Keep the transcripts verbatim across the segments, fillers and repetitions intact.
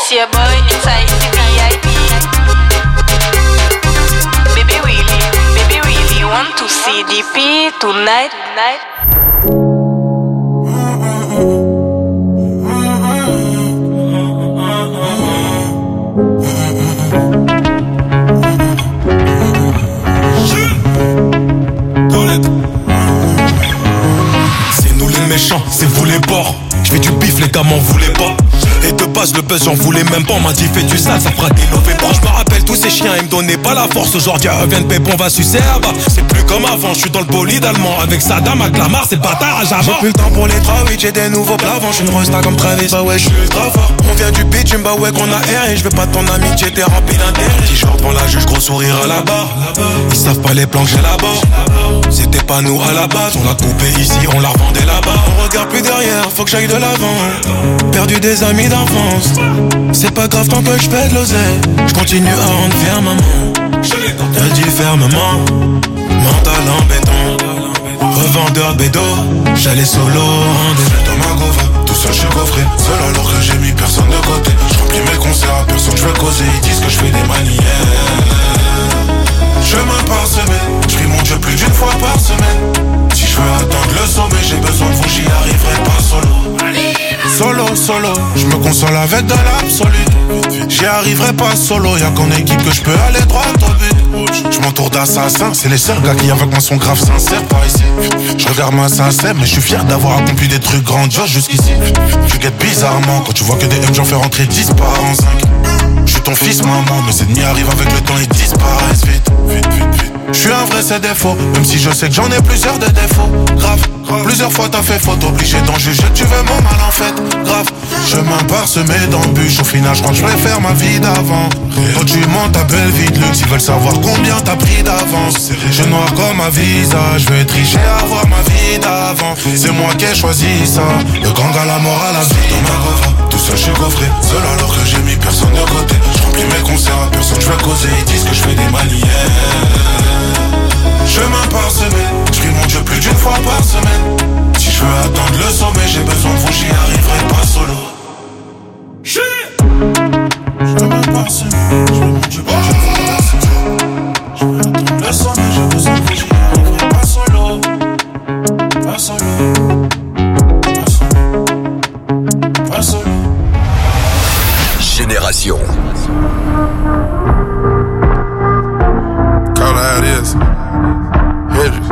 It's your boy inside the V I P. Baby really, baby really want to see D P tonight, tonight. C'est nous les méchants, c'est vous les porcs. J'fais du bif, les gars m'en voulaient pas. Et de base le buzz j'en voulais même pas. On m'a dit fais du sale, ça fera des lovés bras. Je me rappelle tous ces chiens, ils me donnaient pas la force. Aujourd'hui reviennent pépon, on va sucer à bas. C'est plus comme avant, je suis dans le bolide allemand. Avec Saddam, à Clamart, c'est le bâtard à Java. J'ai plus le temps pour les trawites, j'ai des nouveaux plavants. J'suis une resta comme Travis, bah ouais j'suis ultra fort. On vient du pitch, bah ouais qu'on a air. Et j'veux pas de ton amitié, t'es rempli d'intérêt. T-shirt devant la juge, gros sourire à la barre. Ils savent pas les plans que j'ai là-bas. C'était pas nous à la base, on l'a coupé ici, on l'a revendé là-bas. On regarde plus derrière, faut que j'aille de l'avant. Perdu des amis d'enfance, c'est pas grave tant que j'fais de l'oseille. J'continue à rendre fier maman. Elle dit fermement, mental en béton. Revendeur de bédo, j'allais solo en deux. J'suis dans ma gova, tout seul j'suis coffré. Seul alors que j'ai mis personne de côté. J'remplis mes concerts à personne j'veux causer. Ils disent que j'fais des manières. Chemin parsemé, j'prie mon Dieu plus d'une fois par semaine. Si je veux atteindre le sommet, j'ai besoin de vous, j'y arriverai pas solo. Solo, solo, je me console avec de l'absolu. J'y arriverai pas solo, y'a qu'en équipe que je peux aller droit au but. Je m'entoure d'assassins, c'est les seuls gars qui avec moi sont grave sincères par ici. Je regarde ma sincère, mais je suis fier d'avoir accompli des trucs grandioses jusqu'ici. Tu guettes bizarrement quand tu vois que des M j'en fais rentrer dix par an cinq. Je suis ton fils maman, mes ennemis arrivent avec le temps et disparaissent vite. Vite, vite, vite. Je suis un vrai c'est défaut, même si je sais que j'en ai plusieurs de défauts. Grave, grave. Plusieurs fois t'as fait faute, obligé d'en juger, tu veux mon mal en fait. Grave, chemin parsemé d'embûches, au final je crois que je préfère ma vie d'avant. Quand tu montes ta belle vie de luxe, ils veulent savoir combien t'as pris d'avance. Je noir comme ma visa, je vais tricher à voir ma vie d'avant. C'est moi qui ai choisi ça, le gang à la mort à la vie. Dans ma reva, tout seul je suis coffré, seul alors que j'ai mis personne de côté. Je remplis mes concerts à personne, je vais causer, ils disent que je fais des manières. Chemin parsemé, j'prie mon Dieu plus d'une fois par semaine. Si je veux atteindre le sommet, j'ai besoin de vous, j'y arriverai pas solo. Chemin parsemé, j'prie mon Dieu plus d'une fois par semaine. Je veux atteindre le sommet, j'ai besoin de vous, j'y arriverai pas solo. Pas solo. Pas solo. Pas solo. Génération. Call it how it is. Hendrix.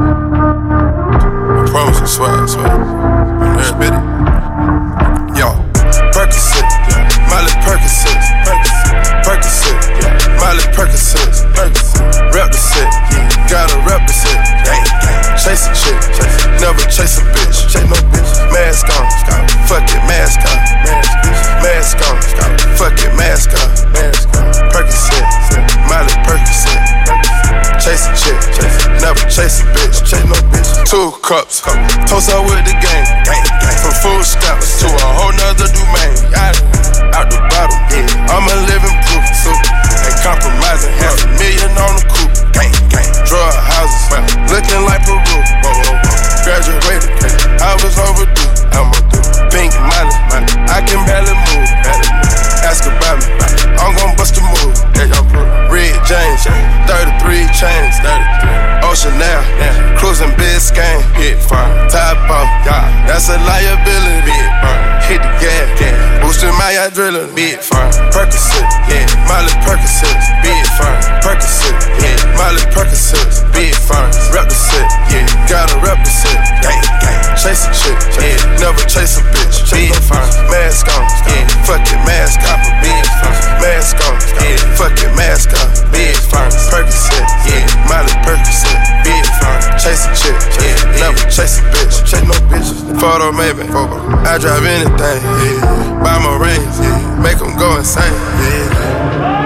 I promise I swear, I swear. I'm there, Betty. Yo, Percocet, Miley Percocet, Percocet, Miley Percocet, rep the set, gotta represent. Chase a chick, never chase a bitch. Chase no bitch. Mask on, fuck it, mask on, mask on, fuck it, mask on. Percocet, Miley Percocet. Chase a chick, never chase a bitch. Chase no bitch. Two cups, toast out with the gang. From food stamps to a whole nother domain. Out the bottle, I'm a living proof. Ain't compromising, half a million on the coupe. Drug houses, looking like Peru. Graduated, I was overdue. I'm a dude. Pink money, I can barely move. Ask about me, I'm gon' bust a move. Red James, thirty-three chains. Ocean now, cruising Biscayne. Hit fire, top off, that's a liability. Hit the gas, boosting my adrenaline. Big fire, Percocet, yeah, Miley Percocet. Big fire, Percocet, yeah, Miley Percocet. Big fire, rep the set, yeah, gotta represent. Gang, gang, chase a chick, yeah, never chase a bitch. Big fire, mask on, yeah, fuck it, mask off. Big fire, mask on, yeah, fuck it, mask off. Big fire, Percocet, yeah, Miley Percocet. Big fire, chase a chick, yeah, never chase a bitch. Chase no bitches. Photo maybe, I drive anything, yeah. Buy my rings, yeah. Make them go insane, yeah.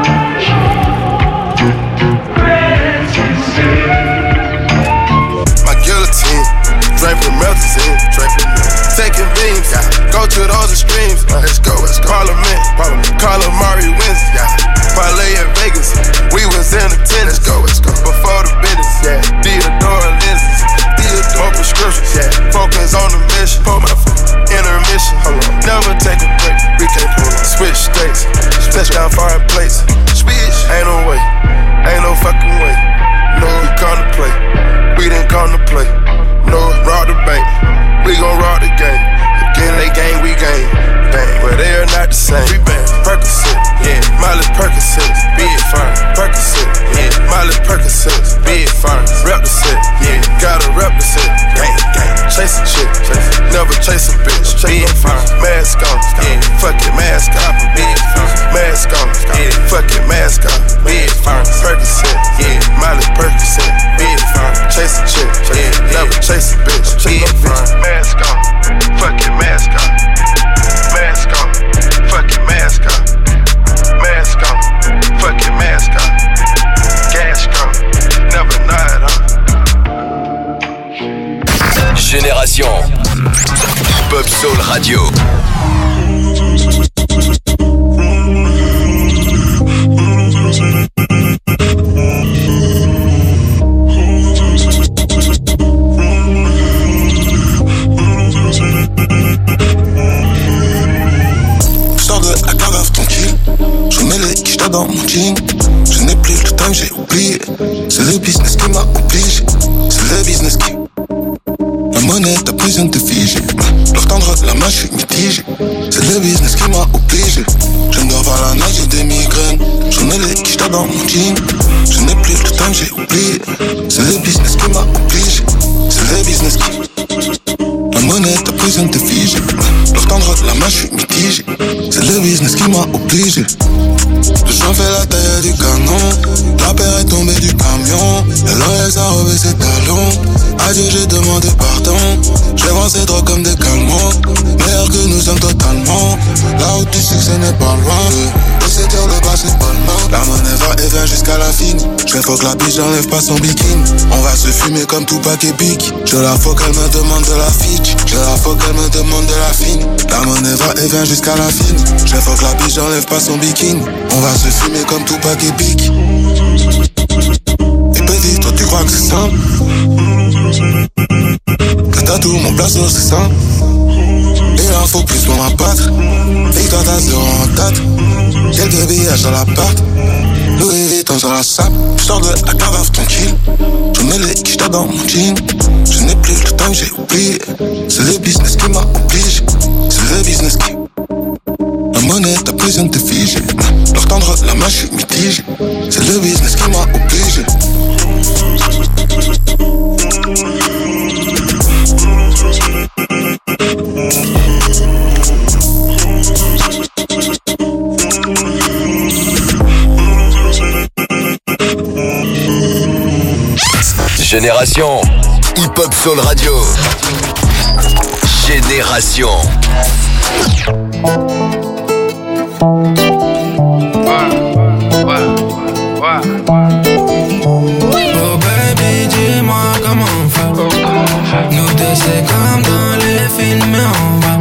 My guillotine, draping melazine, draping taking beams, yeah. Go to those extremes, uh, let's go, let's go. Parliament, Parliament. Call Amari wins, yeah. Parlay in Vegas, we was in attendance, let's go, let's go. Before the business, yeah. Theodore lenses, Theodore prescriptions, yeah. Focus on the mission, pull my intermission, hold on. Never take a break, we same. Percocet, yeah, Miley Percocet, big firm. Percocet, yeah, Miley Percocet, big firm. Rep the set, yeah, gotta rep the set. Gang, gang, chase a chick, never chase a bitch. Big firm, mask on, yeah, fuck it, mask off. Big firm, mask on, yeah, fuck it, mask off. Big firm, Percocet, yeah, Miley Percocet, big firm. Chase a chick, yeah, never chase a bitch. Big firm, mask on, fuck it, mask off. Mask on, fuck it, mask off. Mask on, fuck it, mask off. Gas gone, never nod off. Génération Hip-Hop Soul Radio. Dans mon jean, je n'ai plus le temps, j'ai oublié. C'est le business qui m'a obligé. C'est le business qui. La monnaie t'a besoin de figer. Leur tendre la main, je suis mitigé. C'est le business qui m'a obligé. Je ne dors pas la night, j'ai des migraines. J'en ai les quichetas dans mon jean. Je n'ai plus le temps, j'ai oublié. C'est le business qui m'a obligé. C'est le business qui. La monnaie t'a besoin de figer. Leur tendre la main, je suis mitigé. C'est le business qui m'a obligé. Le champ fait la taille du canon. La paire est tombée du camion. L O S a enrobé ses talons. Adieu, j'ai demandé pardon. J'ai avancé trop comme des calmants. Meilleur que nous sommes totalement. Là où du succès n'est pas loin. Et c'est dur le bas, c'est pas le mal. La monnaie va et vient jusqu'à la fine. Je faut que la biche j'enlève pas son bikini. On va se fumer comme Tupac et Big. Je la faut qu'elle me demande de la fiche. Je la faut qu'elle me demande de la fine. La monnaie va et vient jusqu'à la fine. Je faut que la biche j'enlève pas son bikini. On va se fumer comme Tupac et Big. Et petit, toi tu crois que c'est simple. Que t'as tout, mon blason c'est simple. Il en faut plus pour m'abattre. Et toi t'as zéro en tête. Quelques billages dans l'appart. Louis Vuitton sur la sape. J'sors de la cave tranquille. Je mets les quichetas dans mon jean. Je n'ai plus le temps que j'ai oublié. C'est le business qui m'a obligé. C'est le business qui. La monnaie t'a besoin de figer. Leur tendre la main, je suis mitigé. C'est le business qui m'a obligé. Génération Hip-Hop Soul Radio. Génération Oh baby, dis-moi comment on fait. Nous deux c'est comme dans les films mais on va.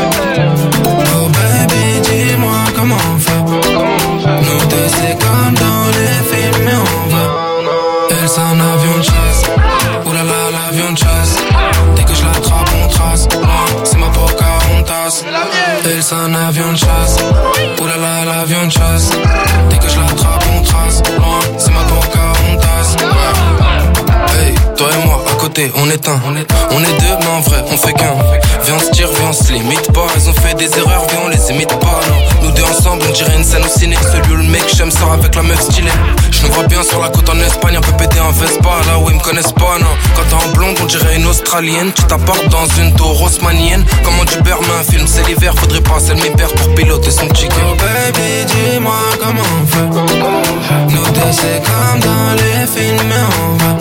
Oh baby, dis-moi comment on fait. Nous deux c'est comme dans les films mais on va. Elle c'est un avion de chasse. Oulala l'avion de chasse. Dès que je l'attrape on trace. C'est ma Pocahontas. Elle c'est un avion de chasse. Oulala l'avion de chasse. Dès que je l'attrape on trace. C'est ma Pocahontas. Hey, toi et moi à côté on est un. On est deux mais en vrai on fait qu'un. Viens on se tire, viens on se limite pas. Ils ont fait des erreurs, viens on les imite pas. Non, nous deux ensemble on dirait une scène au ciné. Celui où le mec j'aime sort avec la meuf stylée. Je nous vois bien sur la côte en Espagne, un peu pété en Vespa. Là où ils me connaissent pas, non. Quand t'es en blonde on dirait une australienne. Tu t'apportes dans une tour haussmannienne. Comment tu perds un film, c'est l'hiver. Faudrait passer le mi-père pour piloter son chicken. Oh baby dis-moi comment on fait. Nous deux c'est comme dans les films mais on va.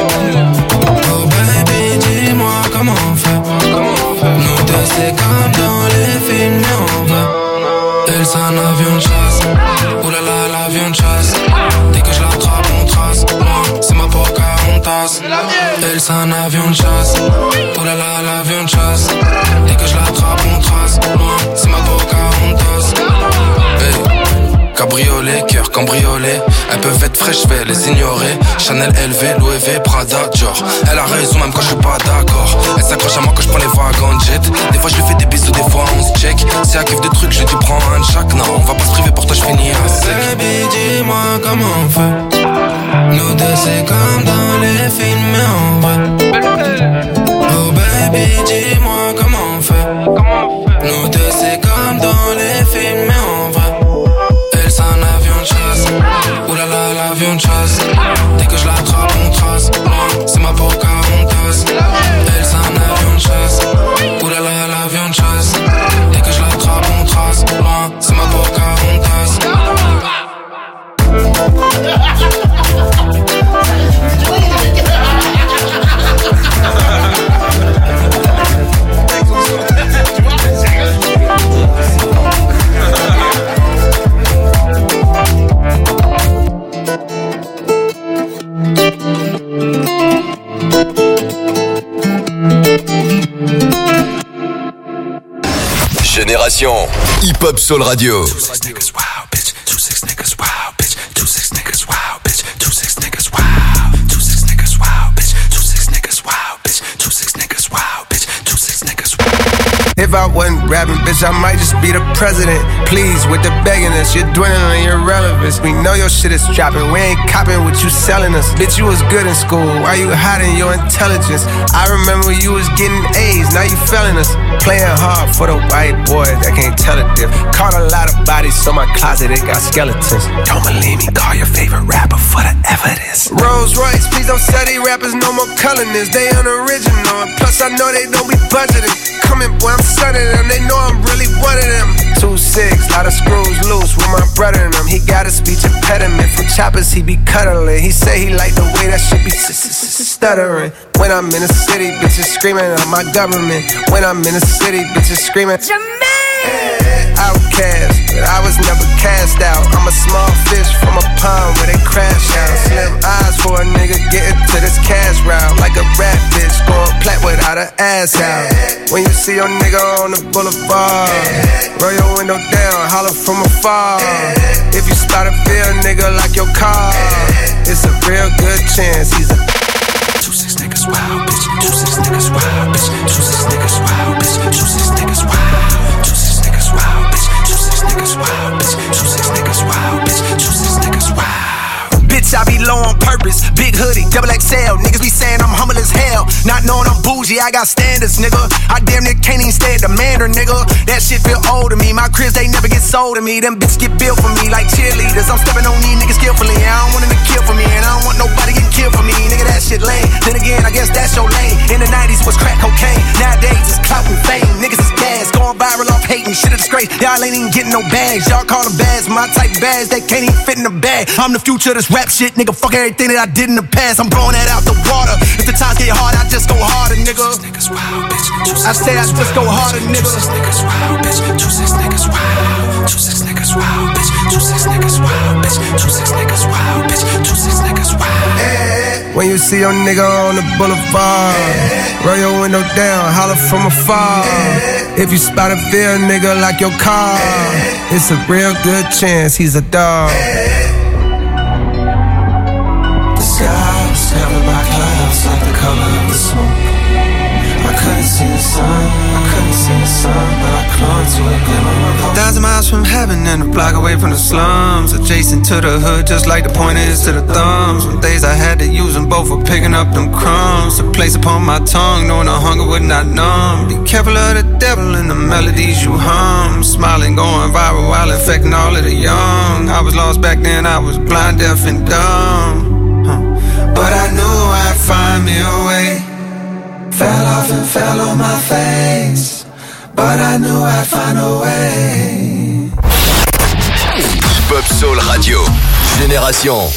Oh baby dis-moi comment on fait. Nous deux c'est comme dans les films mais on va. Elle c'est un avion de chasse. Oulala l'avion de chasse. Dès que je l'attrape on trace. C'est ma Pocahontas. Elle c'est un avion de chasse. Oulala l'avion de chasse. Dès que je l'attrape on trace. C'est ma Pocahontas. Hey. Cabriolet, cœur cambriolé. Elles peuvent être fraîches, je vais les ignorer. Chanel, L V, Louis V, Prada, Dior. Elle a raison même quand je suis pas d'accord. Elle s'accroche à moi quand je prends les vagues en jet. Des fois je lui fais des bisous, des fois on se check. Si elle kiffe de trucs, je lui prends un de chaque. Non, on va pas se priver pour toi, je finis à sec. Baby, dis-moi comment on fait. Nous deux c'est comme dans les films mais en vrai. Oh baby, dis-moi comment on fait. Nous deux c'est comme dans les films mais en vrai. Génération Hip Hop Soul Radio. If I wasn't rapping, bitch, I might just be the president. Please, with the begging us, you're dwindling your relevance. We know your shit is dropping, we ain't copping what you selling us. Bitch, you was good in school, why you hiding your intelligence? I remember you was getting A's, now you failing us. Playing hard for the white boys that can't tell a diff. Caught a lot of bodies, so my closet, it got skeletons. Don't believe me, call your favorite rapper for the evidence. Rolls Royce, please don't sell these rappers no more colorness. They unoriginal, and plus I know they don't be budgeting. Coming, boy, I'm sunning them, they know I'm really one of them. Two six, lot of screws loose with my brother in them. He got a speech impediment from choppers, he be cuddling. He say he like the way that shit be stuttering. When I'm in the city, bitches screaming at my government. When I'm in the city, bitches screaming Jermaine! Outcast, but I was never cast out. I'm a small fish from a pond where they crash out. Slim eyes for a nigga getting to this cash route. Like a rat bitch going plat without her ass out. When you see your nigga on the boulevard, roll your window down, holler from afar. If you spot a real nigga like your car, it's a real good chance he's a two six niggas wild, bitch. Two six niggas wild, bitch. Two six niggas wild, bitch. Two six niggas wild. Two six niggas wild, bitch. Two six niggas wild, bitch. Two six niggas wild, bitch. Two six niggas wild. Bitch, I be low on purpose. Big hoodie, double X L. Niggas be saying I'm humble as hell. Not knowing I'm bougie, I got standards, nigga. I damn near can't even stay at the Mandarin, nigga. That shit feel old to me. My cribs, they never get sold to me. Them bitches get built for me like cheerleaders. I'm stepping on these niggas skillfully. I don't want them to kill for me, and I don't want nobody getting killed for me. Nigga, that shit lame. Then again, I guess that's your lane. In the nineties was crack cocaine. Nowadays it's clout and fame. Niggas is gas, going viral off hating. Shit a disgrace. Y'all ain't even getting no bags. Y'all call them bags. My type bags, they can't even fit in the bag. I'm the future of this rap shit, nigga. Fuck everything that I did in the past. I'm blowing that out the water. If the times get hard, I just go harder, nigga. I say I just go harder, nigga. Two six niggas wild, bitch. Two six niggas wild. Two six niggas wild, bitch. Two six niggas wild, bitch. Two six niggas wild, bitch. Two six niggas wild. When you see your nigga on the boulevard, roll your window down, holler from afar. If you spot a real nigga like your car, it's a real good chance he's a dog. The sky was covered by clouds like the color of the smoke. I couldn't see the sun, I couldn't see the sun, but I clung to a glimmer of hope. Thousand miles from heaven and a block away from the slums, adjacent to the hood, just like the pointer is to the thumbs. Some days I had to use them both for picking up them crumbs. To place upon my tongue, knowing the hunger would not numb. Be careful of the devil and the melodies you hum. Smiling, going viral while infecting all of the young. I was lost back then, I was blind, deaf and dumb, huh. But I knew I'd find me a way. Fell off and fell on my face, but I knew I'd find a way. Hip Hop Soul Radio, Génération.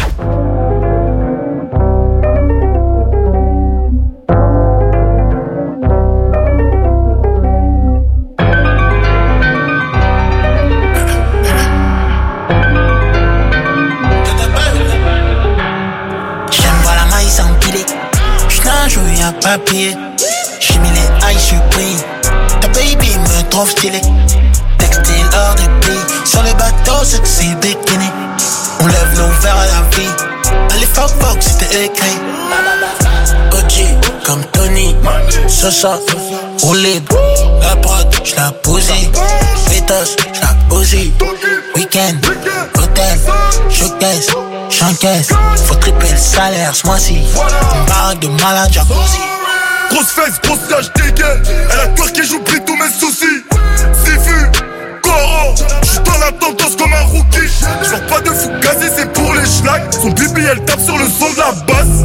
Papier, j'ai mis les high surpris. Ta baby me trouve stylé. Textile hors de prix. Sur les bateaux, c'est que c'est bikini. On lève nos verres à la vie. Allez, fuck, fuck, c'était écrit. O G, comme Tony. Sosa, roulé. La prod, j'la posée. Pétasse, j'la posée. Week-end, hôtel, showcase. J'encaisse, faut tripler le salaire ce mois-ci. Une baraque de malade, jacuzzi. Grosse fesse, grosse nage dégaine. Elle a peur que j'oublie tous mes soucis. C'est vu, Coran. J'suis dans la tendance comme un rookie. J'vends pas de fou gazé, c'est pour les schlags. Son bibi, elle tape sur le son de la basse.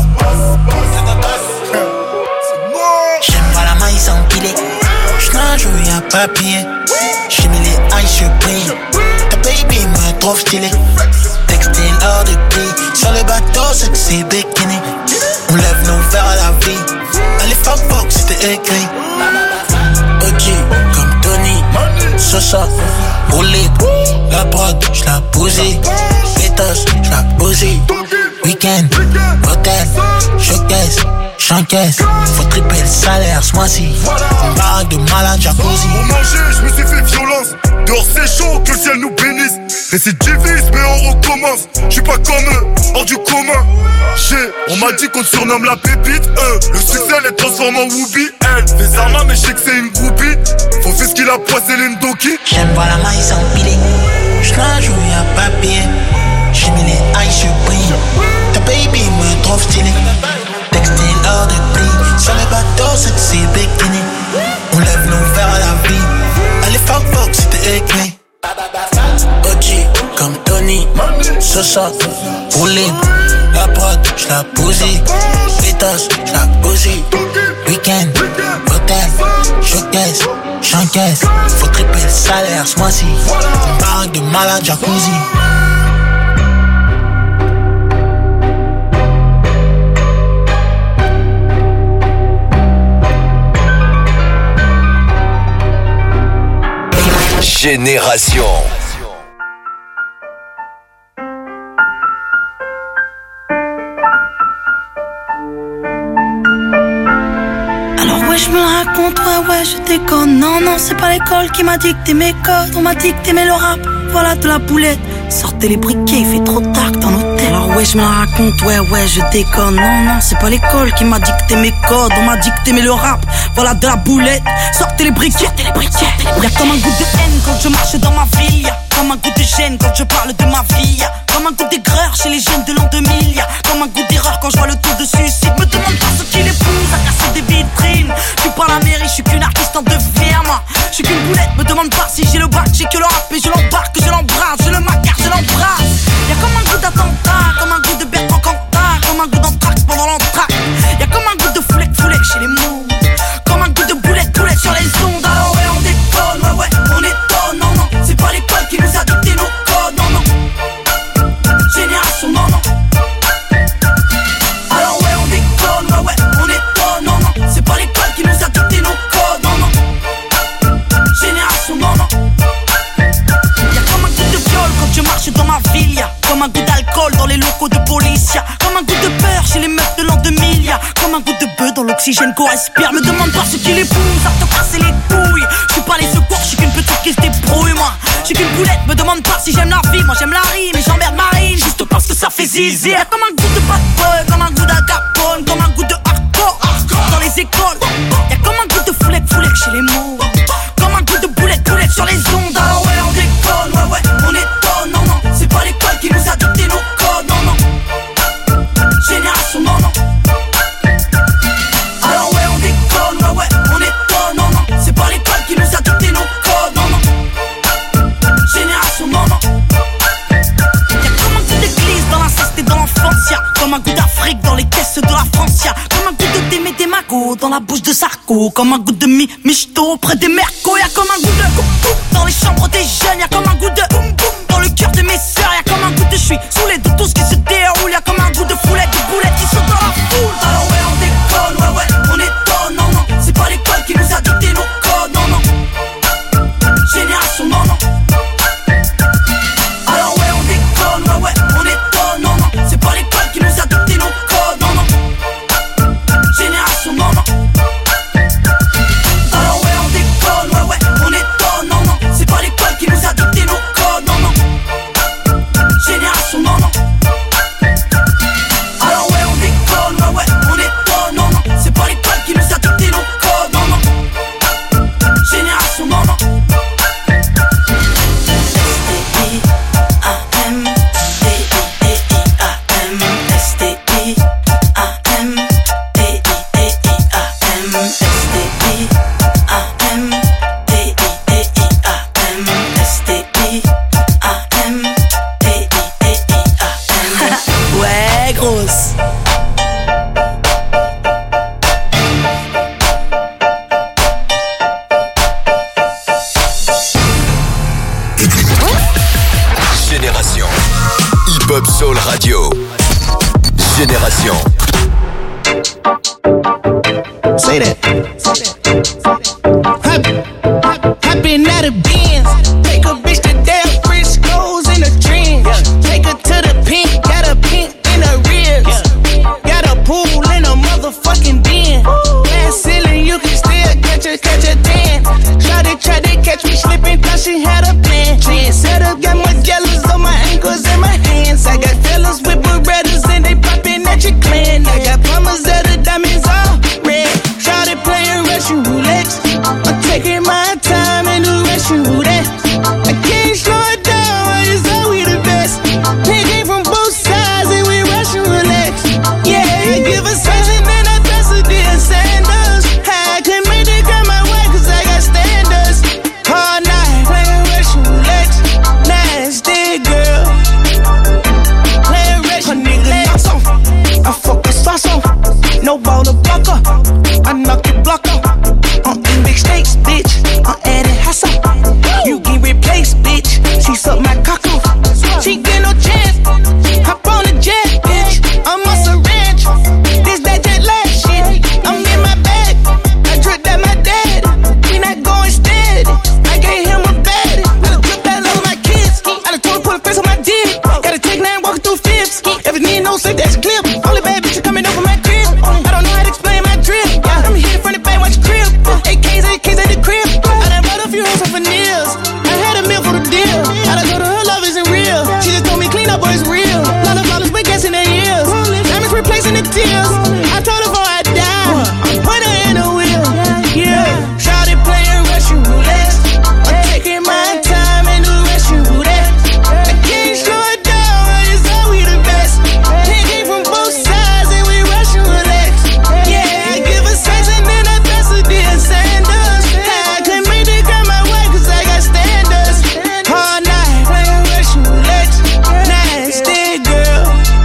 J'aime pas la maïs empilée. J'nage où y'a papier. J'ai mis les high surpris. Ta baby me trouve stylé. Textile hors de prix. Sur les bateaux, c'est que c'est bikini. On lève nos verres à la vie. Allez, fuck, fuck, c'était écrit. O G, comme Tony. Sosa, roulé. La prod, j'la posée. Pétasse, j'la posée. week-end, hôtel, showcase, j'encaisse. Faut tripler le salaire ce mois-ci. Une baraque de malade, jacuzzi. Pour manger, je me suis fait violence. Dehors c'est chaud, que le ciel nous bénisse. Récidiviste, mais on recommence. J'suis pas comme eux, hors du commun. J'ai, on m'a dit qu'on te surnomme la pépite. Euh, le succès les transforme en Whoopi. Elle, des armes, mais j'sais que c'est une groupie. Faut faire ce qu'il a poissé l'Indoki. J'aime voir la maille s'empiler. J'nage où y'a papier. J'ai mis les eyes, je brille. Ta baby me trouve stylé. Textile hors de prix. Sur les bateaux, sexy bikini. On lève nos verres à la vie. Allez, fuck, fuck, c'était écrit. O G comme Tony. Sosa, roulé. La prod, j'la bousille. Pétasse, j'la bousille. Week-end, hôtel, showcase, j'encaisse. Faut tripler le salaire ce mois-ci. Une baraque de malade, jacuzzi. Génération. Alors ouais je me la raconte, ouais ouais je déconne. Non non c'est pas l'école qui m'a dicté mes codes. On m'a dicté mais le rap, voilà de la boulette. Sortez les briquets, il fait trop tard dans l'hôtel. Alors ouais je me la raconte, ouais ouais je déconne. Non non c'est pas l'école qui m'a dicté mes codes. On m'a dicté mais le rap, voilà de la boulette. Sortez les briquets, sortez les briquets. Y'a comme un goût de haine quand je marche dans ma ville. Y'a comme un goût de gêne quand je parle de ma vie. Y'a comme un goût d'aigreur chez les jeunes de l'an deux mille. Y'a comme un goût d'erreur quand je vois le taux de suicide. Me demande pas ce qu'il épouse à casser des vitrines. Je suis pas la mairie, je suis qu'une artiste en devenir. Je suis qu'une boulette, me demande pas si j'ai le bac. J'ai que le rap et je l'embarque, je l'embrasse. Je le macarre, je l'embrasse. Y'a comme un goût d'attentat, comme un goût de Bertrand Cantat. Comme un goût d'anthrax pendant l'entraque. Y'a comme un goût de foulec, foulec chez les mots. Comme un goût de boulette, boulette sur les ondes. Alors ouais on déconne, ouais ouais on étonne. Non non, c'est pas l'école qui nous a dicté nos codes. Non non, génération non non. Alors ouais on déconne, ouais ouais on étonne. Non non, c'est pas l'école qui nous a dicté nos codes. Non non, génération non non. Y'a comme un goût de viol quand je marche dans ma ville. Y'a comme un goût d'alcool dans les locaux de police. Y'a comme un goût de peur chez les meufs de l'an deux mille. Y'a comme un goût de bœuf dans l'oxygène qu'on respire. Me demande pas ce qu'il épouse à te casser les couilles. J'suis pas les secours, j'suis qu'une petite qui se débrouille moi. J'suis qu'une boulette, me demande pas si j'aime la vie. Moi j'aime la rime et j'emmerde Marine juste parce que ça fait zizi. Y'a comme un goût de bad boy, comme un goût d'Al comme un goût de hardcore dans les écoles. Y'a comme un goût de foulec, foulec chez les mots. Comme un goût de boulette, boulette sur les ondes. Alors ouais on déconne, ouais ouais on étonne. Non non, c'est pas l'école qui nous a dicté nos codes. Non non, génération non non. Alors ouais on déconne, ouais ouais on étonne. Non non, c'est pas l'école qui nous a dicté nos codes. Non non, génération non non. Y'a comme un goût d'église dans l'inceste et dans l'enfance. Y'a comme un goût d'Afrique dans les caisses de la France. Y'a comme un goût de Démé des Magots dans la bouche de Sarko. Comme un goût de mi michto près des mercos. Y'a comme un goût de boum boum dans les chambres des jeunes. Y'a comme un goût de boum boum dans le cœur de mes sœurs. Y'a comme un goût de j'suis saoulé de tout ce qui se déroule. Y'a comme un goût de foulette, de boulettes qui sont dans la foule. Alors ouais on déconne, ouais ouais on étonne. Non non, c'est pas l'école qui nous a dicté nos codes. Non non, génération non non. Alors ouais on déconne, ouais ouais on étonne. Non non, c'est pas l'école qui nous a dicté nos codes. Non non, génération non non. Alors ouais on déconne, ouais ouais on étonne. Non non, c'est pas l'école qui nous a dicté nos codes. Non non, génération non non. Alors ouais on déconne, ouais ouais on étonne. Non non, c'est pas l'école qui nous a dicté nos codes. Non non, génération non non. Ouais grosse. Génération. Hip-Hop Soul Radio. Génération. Say that. I've been at a Benz. Take a bitch to damn Frisco's in a dream. Take her to the pink, got a pink in a real. She suck my cock off. She get no chance. Hop on the jet, bitch. I'm on some ranch. This that jet lag shit. I'm in my bag. I drip that my dad. We not going steady. I gave him a bed. I done drip that all my kids. I done told her put a face on my dick. Got a take nine walking through fifths. Every need no safe, that's a clip. Only bad bitch coming over my crib. I don't know how to explain my drip. I'm here from the back, watch the crib. A Ks, A Ks at the crib. I done bought a few hoes off of nails. I had a meal for the deal. I done told her her love isn't real. She just told me clean up, boy, it's real. Lot of dollars, big gas in their ears. Diamonds replacing the tears. I told her before I die, put her in the wheel. Yeah, shawty playing Russian roulette. I'm taking my time in the Russian roulette. I can't slow it down, it's all we the best. They came from both sides and we Russian roulette. Yeah, I give her sex and then I dress her dear Sanders. I can't make the girl my wife cause I got standards. All night playing Russian roulette. Nasty girl,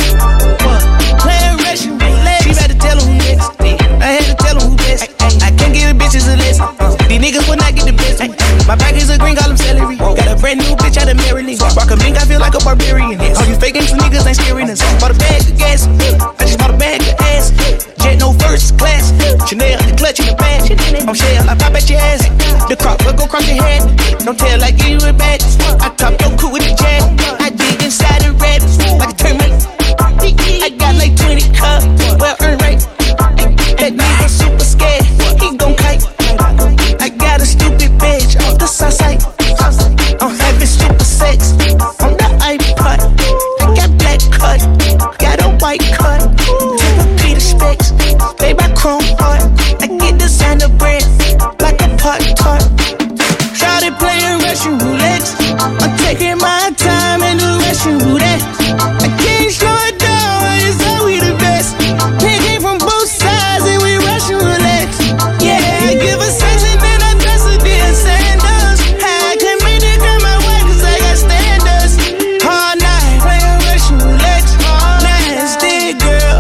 playing Russian roulette. She about to tell her who next. I had to tell her who best. I can't give the bitches a list. These niggas will not get the best. My back is a green, call them celery. Got a brand new bitch out of Maryland. Rock a mink, I feel like a barbarian. All you fake gangsta niggas ain't scaring us. Bought a bag of gas. I just bought a bag of ass. Jet no first class. Chanel, the clutch in the bag. I'm shell, I pop at your ass. The crop will go cross your head. Don't tell like you a bad. I top your cool with the jet. I dig inside the red like a termite. I got like twenty cups. Well earned right. That nigga super scared. He gon' kite. I got a stupid bitch off the south side. I'm having super sex on the iPod. I got black cut, got a white cut. Triple Peter specs, they by chrome heart. I get designer bread like a pot tart. Shawty playing Russian roulette. I'm taking my time in the Russian roulette. I can't slow it down, it's how we the best. They came from both sides and we Russian roulette. Yeah, I give her sex and then I dress her dear Sanders. I can't make the girl my wife cause I got standards. All night playing Russian roulette. Nasty girl,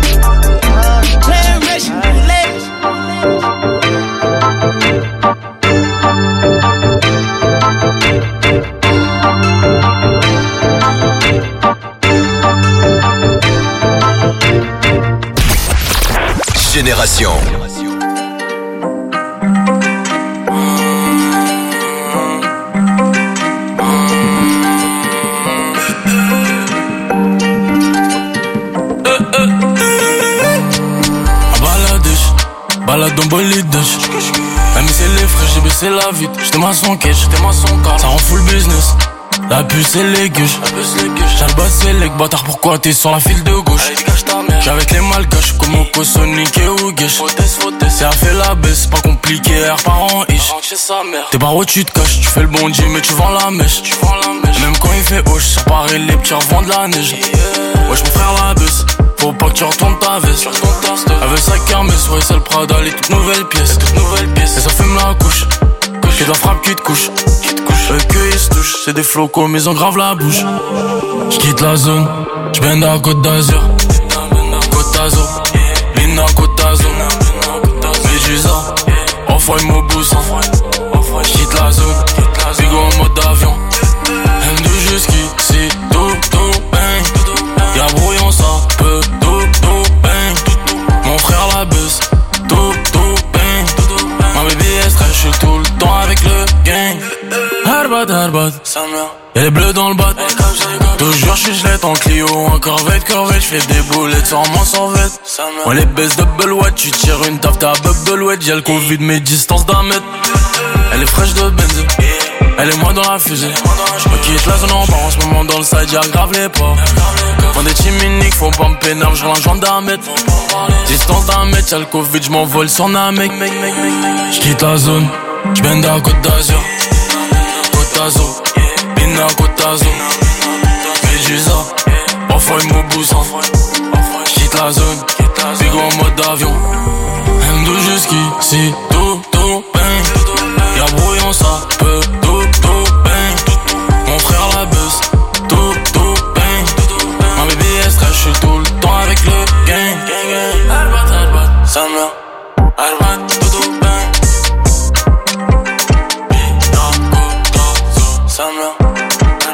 playing Russian roulette. Génération. Balade en bolide. Même si c'est les frais, j'ai baissé la vitre. J'étais ma son cash, j'étais ma son car. Ça rend full business. La puce et les gueuches. J'ai le boss et les bâtards, pourquoi t'es sur la file de gauche? J'suis avec les malgaches, comme Oko, Sonic et Ougesh. C'est à fait la baisse, c'est pas compliqué, air parent ish. T'es par où tu te caches, tu fais le bon Dieu mais tu vends la mèche. Même quand il fait hoche, sur Paris les petits revendent la neige. Wesh mon frère la baisse, faut pas que tu retournes ta veste. Avec sa kermesse, ouais c'est le Prada, les toutes nouvelles pièces. Et ça fume la couche, que de la frappe qui te couche. Eux que ils se touchent, c'est des flocos mais ils ont grave la bouche. J'quitte la zone, j'bende à Côte d'Azur. Côte d'Azur, Lina Côte d'Azur. Médusa, Off-White Moboussa. J'quitte la zone, Bigo en mode avion. M deux jusqu'ici, tout, tout, bang. Y'a brouillon ça, peu, tout, tout, bang. Mon frère la baisse, tout, tout, bang. Ma baby est stress, j'suis tout le temps avec le gang. Harbad, harbad, y'a les bleus dans le bat. Toujours j'suis gelette en Clio, en corvette, corvette. J'fais des boulettes sans mon sorvette. On les baisse double watt, tu tires une taf, t'as bubble wet. Y'a le Covid, mes distances d'un mètre. Elle est fraîche de Benz, elle est moi dans la fusée. Je quitte la zone en bas, en ce moment dans le side, y'a grave les pas. Quand des chiminiques, faut pas me pénal, je relance joint d'un mètre. Distance d'un mètre, y'a le Covid, j'm'envole sur Namek. J'quitte la zone, j'bende à Côte d'Azur. Côte d'Azur, Lina Côte d'Azur. Médusa, Off-White Moboussa. J'quitte la zone, Bigo en mode avion. M deux jusqu'ici, tout, tout, bang. Y'a brouillon ça, peu, tout, tout, bang. Mon frère la baisse, tout, tout, bang. Ma baby est stress, j'suis tout le temps avec le gang. Albat, albat, sa mère. Albat, tout, tout, bang. Bina, Côte d'Azur, sa mère.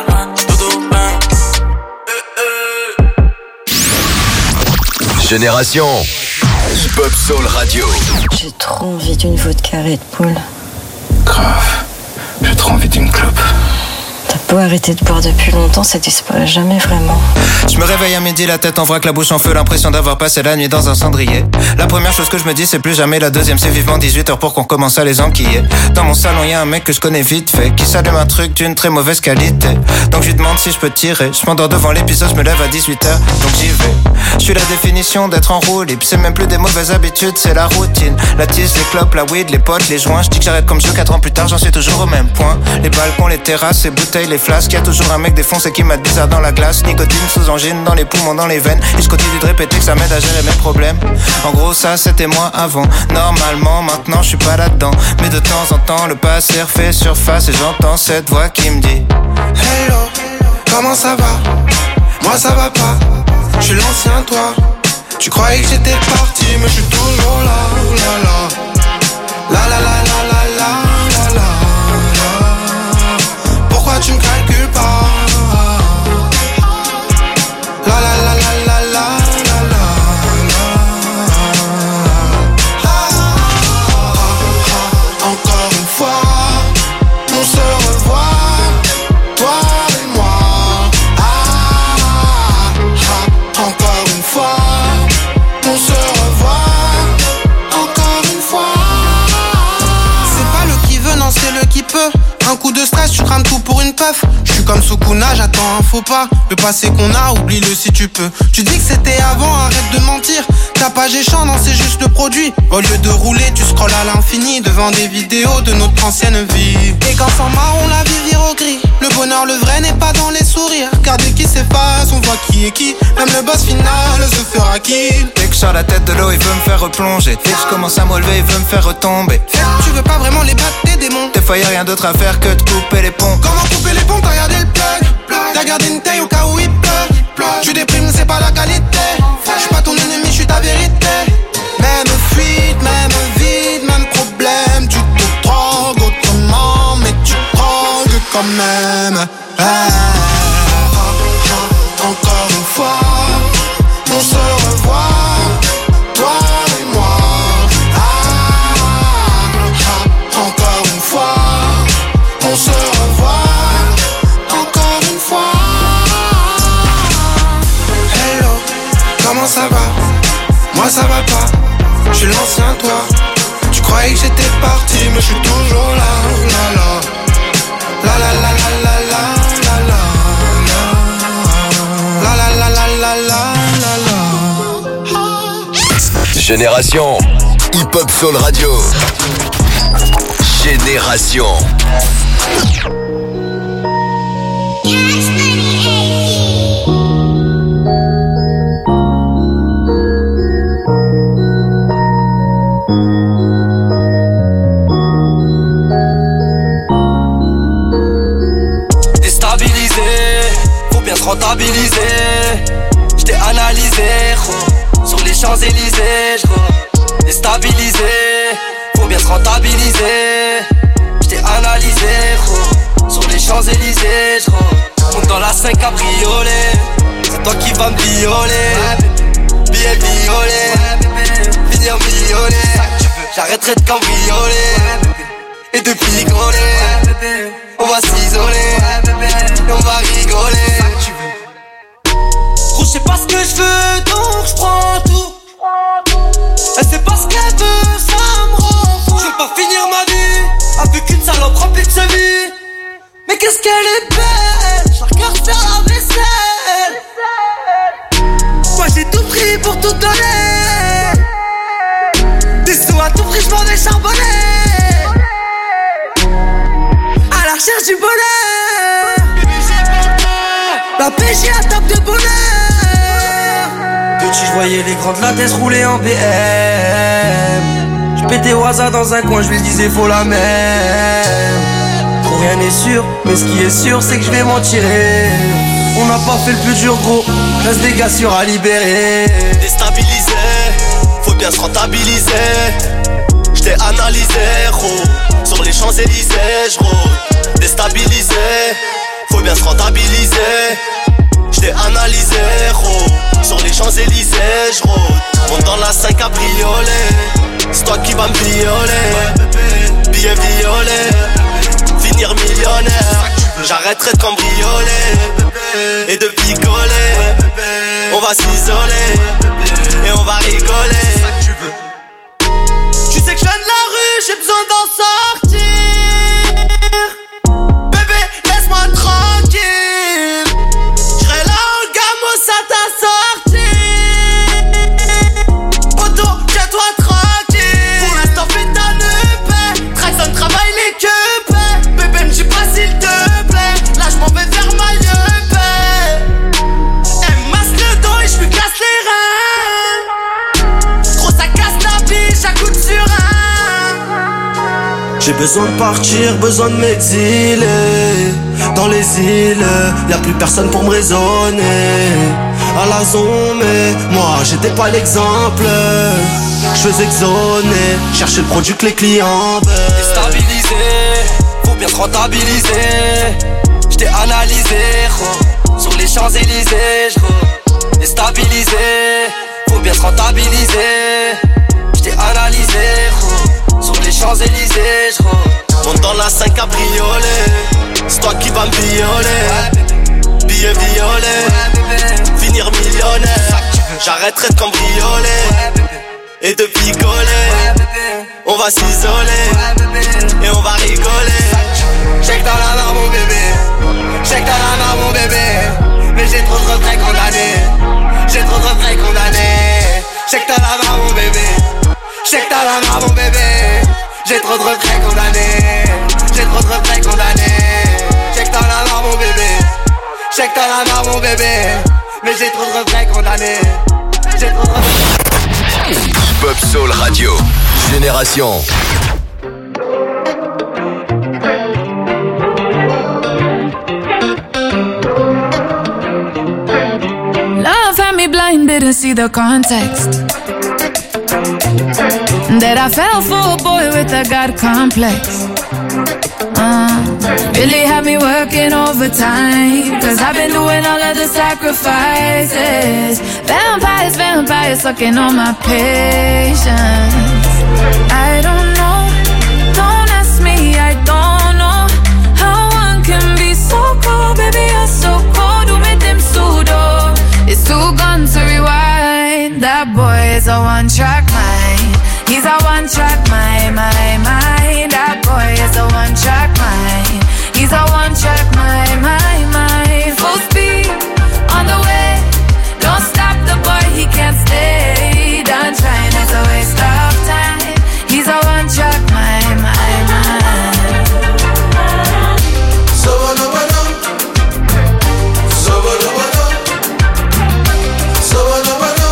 Génération Hip Hop Soul Radio. J'ai trop envie d'une vodka Red Bull. Grave, j'ai trop envie d'une clope. T'as beau arrêter de boire depuis longtemps, ça disparaît jamais vraiment. Je me réveille à midi, la tête en vrac, la bouche en feu, l'impression d'avoir passé la nuit dans un cendrier. La première chose que je me dis, c'est plus jamais. La deuxième, c'est vivement dix-huit heures pour qu'on commence à les enquiller. Dans mon salon, y'a un mec que je connais vite fait, qui s'allume un truc d'une très mauvaise qualité. Donc je lui demande si je peux tirer. Je m'endors devant l'épisode, je me lève à dix-huit heures, donc j'y vais. Je suis la définition d'être en roue libre. C'est même plus des mauvaises habitudes, c'est la routine. La tisse, les clopes, la weed, les potes, les joints. Je dis que j'arrête comme jeu, quatre ans plus tard, j'en suis toujours au même point. Les balcons, les terrasses, les bouteilles, les flasques. Y'a toujours un mec défoncé qui m'a bizarre dans la glace. Nicotine sous angine, dans les poumons, dans les veines. Et je continue de répéter que ça m'aide à gérer mes problèmes. En gros ça c'était moi avant. Normalement maintenant je suis pas là-dedans. Mais de temps en temps le passé refait surface. Et j'entends cette voix qui me dit Hello, comment ça va? Moi ça va pas. Je suis l'ancien toi. Tu croyais que j'étais parti mais je suis toujours là. La la la la la la la la la. Pourquoi tu me calcules pas? La la la la la la la la. Encore une fois, on se revoit, toi et moi. Ah, ah, encore une fois, on se revoit, encore une fois. C'est pas le qui veut, non c'est le qui peut. Un coup de stress, tu crames tout pour une puff. Je suis comme Sukuna, j'attends un faux pas. Le passé qu'on a, oublie-le si tu peux. Tu dis que c'était avant, arrête de mentir. Ta page est chiant, non c'est juste le produit. Au lieu de rouler, tu scrolles à l'infini devant des vidéos de notre ancienne vie. Et quand sans marron, la vie vire au gris. Le bonheur, le vrai n'est pas dans les sourires. Car dès qu'il s'efface, on voit qui est qui. Même le boss final se fera kill. Dès que je sors la tête de l'eau, il veut me faire replonger. Dès que je commence à me relever, il veut me faire retomber. Tu veux pas vraiment les battre, tes démons. Des fois y'a rien d'autre à faire que de couper les ponts. Comment couper les ponts, t'as regardé le plug. T'as gardé une taille au cas où il pleut. Tu déprimes, c'est pas la qualité. J'suis pas ton ennemi, j'suis ta vérité. Même fuite, même vide, même problème. Tu te drogues autrement, mais tu drogues quand même. Ah, ah, ah, encore une fois, on se revoit, toi et moi. Ah, ah, encore une fois, on se revoit, encore une fois. Hello, comment ça va? Moi ça va pas, je suis l'ancien toi. Tu croyais que j'étais parti mais je suis toujours là. La la la la la la la la la la la la la la la. Génération Hip Hop Soul Radio. Génération. Rentabilisé, j't'ai analysé, gros. Sur les Champs-Élysées, j'gros. Déstabilisé, faut bien se rentabiliser. J't'ai analysé, gros. Sur les Champs-Élysées, j'gros. Monte dans la cinq cabriolet. C'est toi qui vas me violer. Billet violet. Finir millionnaire. J'arrêterai de cambrioler. Et de picoler. On va s'isoler. Et on va rigoler. Gros, je sais pas ce que je veux, donc je prends tout. Elle sait pas ce qu'elle veut, ça me rend fou. Je veux pas finir ma vie avec une salope remplie de cheville. Mais qu'est-ce qu'elle est belle, je la regarde faire la vaisselle. Moi j'ai tout pris pour tout donner. Des sous à tout prix, je m'en ai charbonné. À la recherche du bonheur. La P J à top de bonheur. Petit, je voyais les grandes latesses rouler en B M. Je pétais au hasard dans un coin, je lui disais faut la même. Trop rien n'est sûr, mais ce qui est sûr c'est que je vais m'en tirer. On n'a pas fait le plus dur gros, reste des gars sûrs à libérer. Déstabilisé, faut bien se rentabiliser. J't'ai analysé gros, sur les Champs-Élysées j'roule. Déstabilisé, faut bien se rentabiliser. J't'ai analysé gros, sur les Champs-Élysées, j'rôde. Monte dans la cinq cabriolet, c'est toi qui vas me violer. Billet violet, finir millionnaire. J'arrêterai de cambrioler et de picoler. On va s'isoler et on va rigoler. Tu sais que je viens de la rue, j'ai besoin d'en sortir. Bébé, laisse-moi tranquille. J'serai là en gamo, ça t'a sorti. Poto, tiens-toi tranquille. Pour l'instant, fais ta neupé. Trahison, travaille les queupes. Bébé, me dis pas s'il te plaît. Là, j'm'en vais faire ma yeupé. Elle masse le dos et j'lui casse les reins. Gros, ça casse la vie, j'accoute sur un. J'ai besoin de partir, besoin de m'exiler. Dans les îles, y'a plus personne pour me raisonner. À la zone, mais moi j'étais pas l'exemple. J'faisais zoner, chercher le produit que les clients veulent. Déstabilisé, faut bien se rentabiliser. J't'ai analysé, gros, sur les Champs-Élysées, gros. Déstabilisé, faut bien se rentabiliser. J't'ai analysé, gros, sur les Champs-Élysées, gros. Monte dans la cinq cabriolet, c'est toi qui vas me violer. Billet violet, finir millionnaire. J'arrêterai de cambrioler et de picoler. On va s'isoler et on va rigoler. J'sais que dans la main mon bébé, j'sais que dans la main mon bébé. Mais j'ai trop de retraits condamnés, j'ai trop de retraits condamnés. J'sais que dans la main mon bébé, j'sais que dans la main mon bébé. J'ai trop de retraits condamnés, j'ai trop de retraits condamnés. J'sais que dans la main mon bébé, j'sais que dans la main mon bébé. Mais j'ai trop de retraits condamnés, j'ai trop de retraits. Hip-Hop Soul Radio, Génération. Love had me blind, didn't see the context. That I fell for a boy with a God complex. Uh, really had me working overtime, cause I've been doing all of the sacrifices. Vampires, vampires sucking on my patience. I don't know, don't ask me, I don't know how one can be so cold, baby you're so cold. Do me them pseudo, it's too gone to rewind. That boy is a one-track mind. He's a one-track mind, my mind. That boy is a one-track mind. He's a one-track mind, my mind. Full speed on the way. Don't stop the boy, he can't stay. Done trying, it's a waste of time. He's a one-track mind, my mind. So no bueno, so no bueno, so no bueno.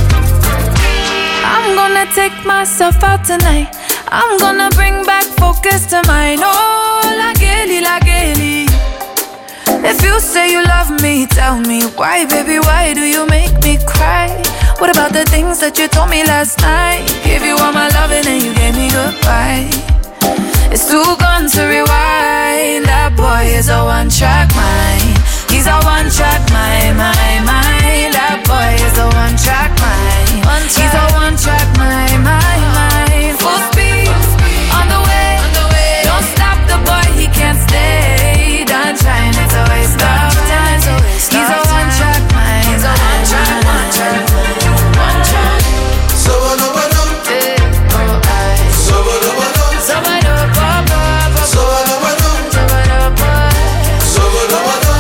I'm gonna take myself out tonight. I'm gonna bring back focus to mine. Oh, la Geli, la Geli. If you say you love me, tell me why, baby, why do you make me cry? What about the things that you told me last night? Gave you all my loving and you gave me goodbye. It's too gone to rewind. That boy is a one-track mind. He's a one-track mind, my mind. That boy is a one-track mind. One He's a one-track mind, my mind. Full speed on the way. Don't stop the boy, he can't stay. Done trying, it's a waste of time. He's a one-track mind. He's a one-track, one-track, one-track. So no bueno, so no bueno, So I don't pop, so no bueno, so I don't pop. so no bueno,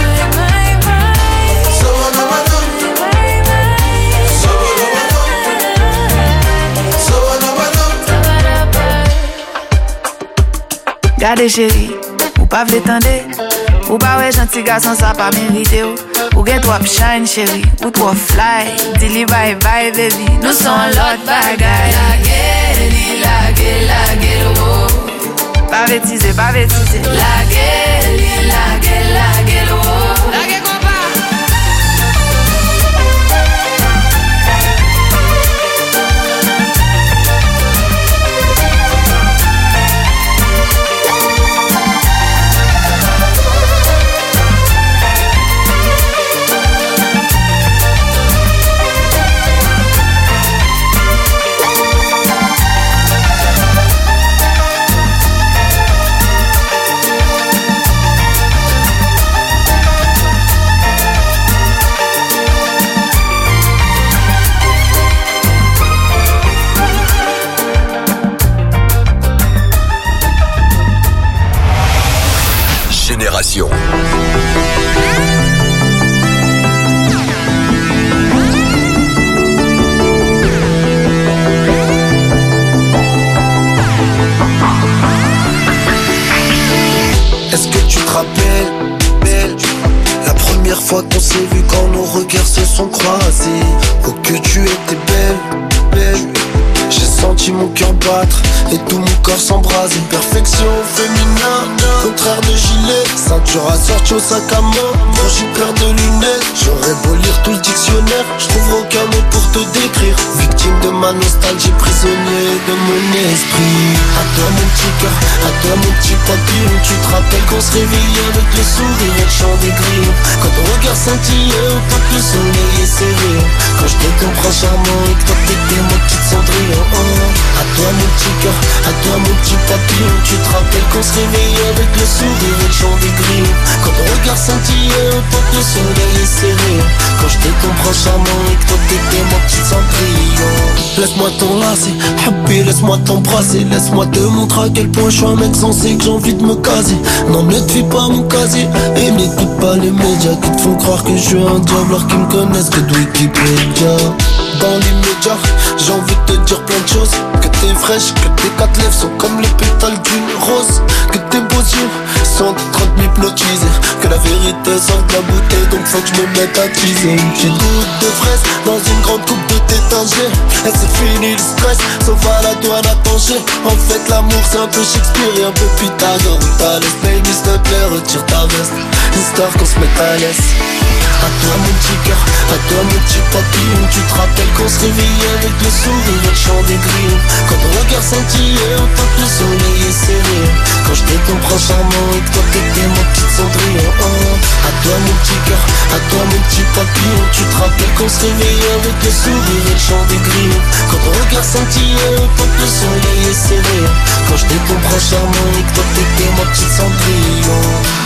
so no bueno, so no bueno, so no bueno. Gade chéri, ou pa vle tende. Ou pa we janti garçon sa pa merite ou. Ou get wap shine chéri, ou trop fly. Dili bye bye baby, nou son lot bagay. La geli, la geli, la geli, oh. Pa vetize, pa vetize. La geli, la geli, la geli, oh. La geli kompa. première fois qu'on s'est vu quand nos regards se sont croisés. Oh que tu étais belle, belle. J'ai senti mon cœur battre et tout mon corps s'embraser. Perfection féminin, contraire de gilet. Ceinture assortie au sac à main, gros j'ai peur de lunettes. J'aurais beau lire tout le dictionnaire, je trouverai aucun mot pour te décrire. Victime de ma nostalgie, prisonnier de mon esprit. À toi mon petit cœur, à toi mon petit papillon. Tu te rappelles qu'on se réveillait avec le sourire et le chant des grillons. Quand ton regard scintillait autant que le soleil est serré. Quand je t'ai compris charmant et que toi t'étais mon petit Cendrillon. Oh, à toi mon petit cœur, à toi mon petit papillon. Tu te rappelles qu'on se réveillait avec le sourire et le chant des grillons. Quand ton regard scintillait autant que le soleil est serré. Quand je t'ai compris charmant et que toi t'étais mon petit Cendrillon. Laisse-moi t'enlacer, happy, laisse-moi t'embrasser. Laisse-moi te montrer à quel point je suis un mec sensé, que j'ai envie de me caser. Non ne te fie pas mon casier et n'écoute pas les médias qui te font croire que je suis un diable alors qu'ils me connaissent que Wikipédia. Dans l'immédiat, j'ai envie de te dire plein de choses. Que t'es fraîche, que tes quatre lèvres sont comme les pétales d'une rose. Que tes beaux yeux sont en train de m'hypnotiser. Que la vérité sort de la bouteille, donc faut que je me mette à teaser. J'ai goutte de fraise dans une grande coupe de tétanger. Et c'est fini le stress, sauf à la douane à Tanger. En fait l'amour c'est un peu Shakespeare et un peu Pythagore. Thalès, baby s'il te plaît retire ta veste, histoire qu'on se mette à l'aise. À toi mon petit cœur, à toi mon petit papillon. Tu te rappelles qu'on se réveillait avec le sourire et le chant des grillons. Quand ton regard scintillait autant que le soleil est serré. Quand je t'ai compris charmant et que toi t'étais mon petit Cendrillon. Oh, à toi mon petit cœur, à toi mon petit papillon. Tu te rappelles qu'on se réveillait avec le sourire et le chant des grillons. Quand ton regard scintillait autant que le soleil est serré. Quand je t'ai compris charmant et que toi t'étais mon petit Cendrillon.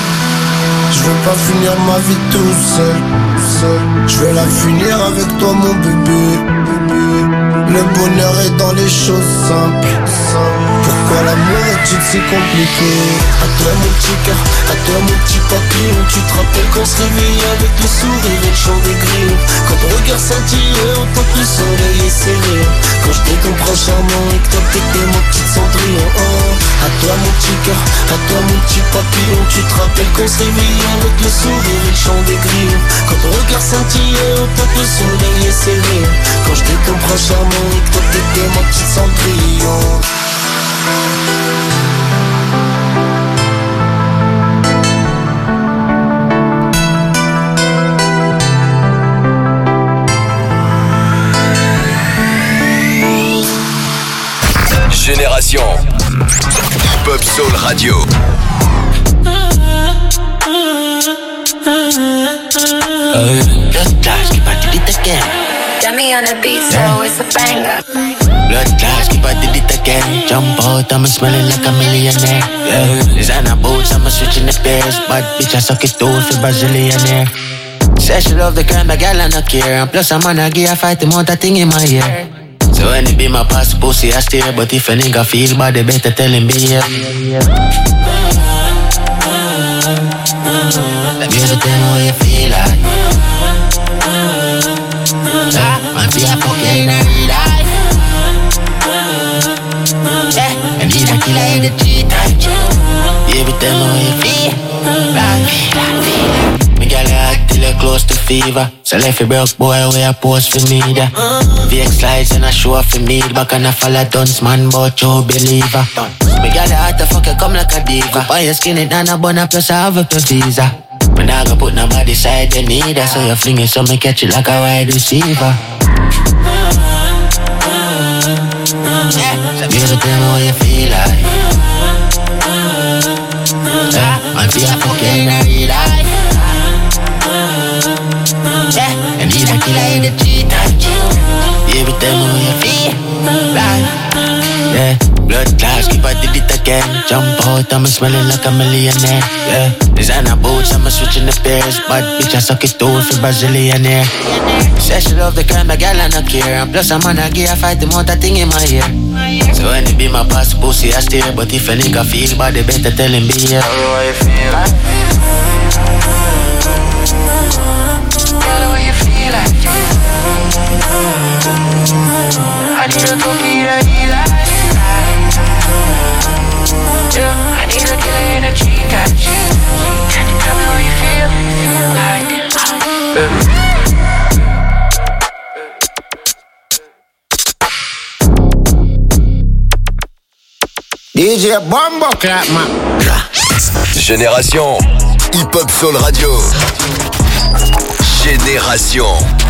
Je veux pas finir ma vie tout seul, seul. Je veux la finir avec toi mon bébé, bébé. Le bonheur est dans les choses simples, simples. Pourquoi l'amour est-il si compliqué? À toi mon petit cœur, à toi mon petit papillon. Tu te rappelles qu'on se réveillait avec le sourire et le chant des grillons. Quand ton regard scintillait autant que le soleil est serré. Quand je t'ai compris charmant et que toi t'étais mon petit Cendrillon. Oh, à toi mon petit cœur, à toi mon petit papillon. Tu te rappelles qu'on se réveillait avec le sourire et le chant des grillons. Quand ton regard scintillait autant que le soleil est serré. Quand je t'ai compris charmant et que toi t'étais mon petit Cendrillon. Génération Hip-Hop Soul Radio. Blood clots, keep on did it again. Got me on the beat, so it's a banger. Blood clots, keep on did it again. Jump out, I'm smelling like a millionaire. Yeah. Designer boots, I'm switching the pairs. Bad bitch, I suck it too for Brazilianaire. Say she love the crime, but girl I not care. And plus I'm on a gear, fight the mount a thing in my ear. So when it be my pass pussy, I stare. But if a nigga feel bad, they better tell him be here. Let me tell me how you feel like. Man, be a fucking real life. Yeah, I need a killer in the cheetah. Yeah, but tell me how you feel like, feel like, feel like. Me gal hot till you close to fever. So left you broke boy where I post for me da. V X slides and I show off for me. Back and I follow dunce man but you believer. Me gal hot to fuck you come like a diva. Buy your skin it and a bun plus I have a visa. Me nah go put nobody side you need her. So you fling it so me catch it like a wide receiver. So you tell me how you feel like. Yeah, man be a fucking real life. Yeah, and need a killer in the cheetah. Yeah, but tell me how you feel like. Yeah, blood clots, keep I did it again. Jump out, I'm smelling like a millionaire. Yeah, designer boots, I'm switching the pairs. Bad bitch, I suck it too for Brazilianaire. Say she love the crime, but girl I not care. And plus I'm on a gear, fight the mount a thing in my ear. So when it be my pass pussy, I stare. But if a nigga feel bad, they better tell him be here. Tell me how you feel like. Tell me how you feel like. I need a cookie to eat like. Yeah, I need a killer in a cheetah. Tell me how you feel like. D J Bombo Clap, man. Génération Hip Hop Soul Radio. Génération.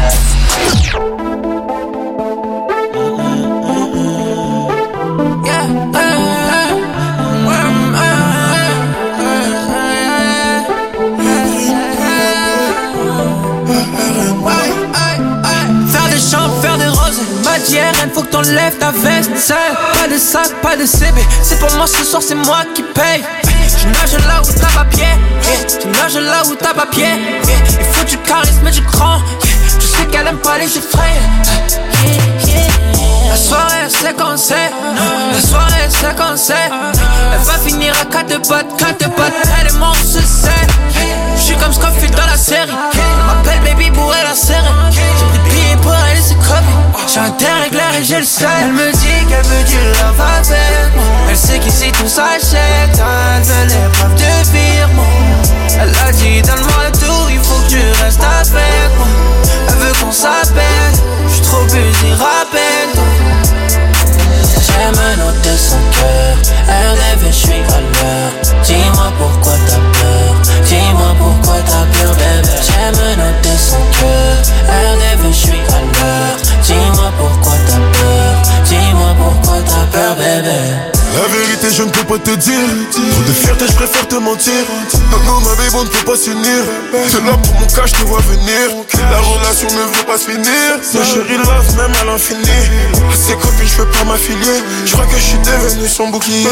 Faire des champs, faire des roses. M'a dit R N, faut que t'enlèves ta veste. C'est pas de sac, pas de C B. C'est pour moi ce soir, c'est moi qui paye. Tu nages là où t'as pas pied, yeah. Tu nages là où t'as pas pied, yeah. Il faut du charisme et du cran, yeah. Je sais qu'elle aime pas les effraits, yeah, yeah. La soirée elle sait qu'on sait, la soirée elle sait qu'on sait. Elle va finir à quatre potes, quatre potes. Elle et moi on se sait. J'suis comme Scofield dans la série. Elle m'appelle baby bourré la serre. J'ai pris le billet pour elle et c'est crevé. J'ai un terre éclair et j'ai le seul. Elle me dit qu'elle veut du love avec moi. Elle sait qu'ici tout s'achète. Elle veut l'épreuve de firme. Elle a dit donne-moi le tour, il faut que tu restes avec moi. Elle veut qu'on s'appelle. J'suis trop busy, rappelle-toi. J'aime noter son cœur. Elle rêve, j'suis à l'heure. Dis-moi pourquoi t'as peur. Dis-moi pourquoi t'as peur, bébé. J'aime noter son cœur. Elle rêve, j'suis à l'heure. Dis-moi pourquoi t'as peur. Dis-moi pourquoi t'as peur, bébé. La vérité je ne peux pas te dire. Trop de fierté je préfère te mentir. Non non ma baby on ne peut pas s'unir. T'es là pour mon cas je te vois venir. La relation ne veut pas se finir. Ma chérie love même à l'infini. À ses copines je peux pas m'affilier. Je crois que je suis devenu son bouclier.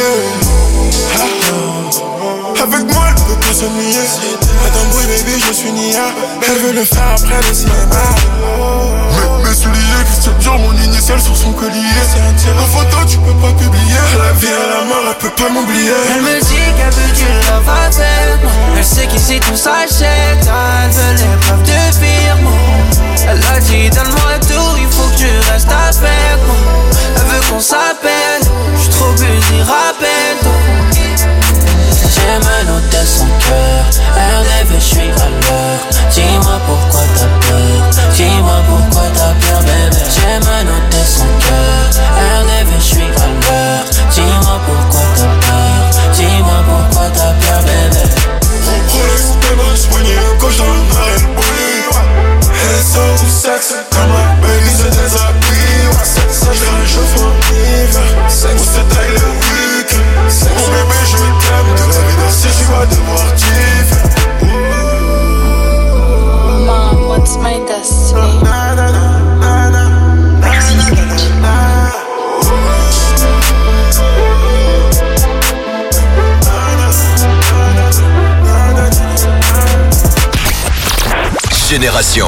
Avec moi elle peut pas s'ennuyer. Madame Bruy baby je suis Nia. Elle veut le faire après le cinéma. Mes, mes souliers Christian Dior, mon initiale sur son collier. La photo tu peux pas publier. La vie à la mort elle peut pas m'oublier. Elle me dit qu'elle veut du love avec moi. Elle sait qu'ici tout s'achète. Elle veut l'épreuve de firme. Elle a dit donne-moi le tour, il faut que tu restes avec moi. Elle veut qu'on s'appelle. J'suis trop busy, rappelle-toi. J'aime noter son cœur. Elle rêve, j'suis à l'heure. Dis-moi pourquoi t'as peur. Dis-moi pourquoi t'as peur, bébé. J'aime noter son cœur. Elle rêve, j'suis à l'heure. Dis-moi pourquoi t'as peur. Dis-moi pourquoi t'as peur, bébé. Rolex, tellement soigné. Gauche dans le marine, oui. Elle sort du sexe. Comme un baby se déshabille. Ça je réchauffe en hiver. On se taille le week. Mon bébé je t'aime. De la vie si tu vas devoir kiffer. Mom, what's my destiny? Génération.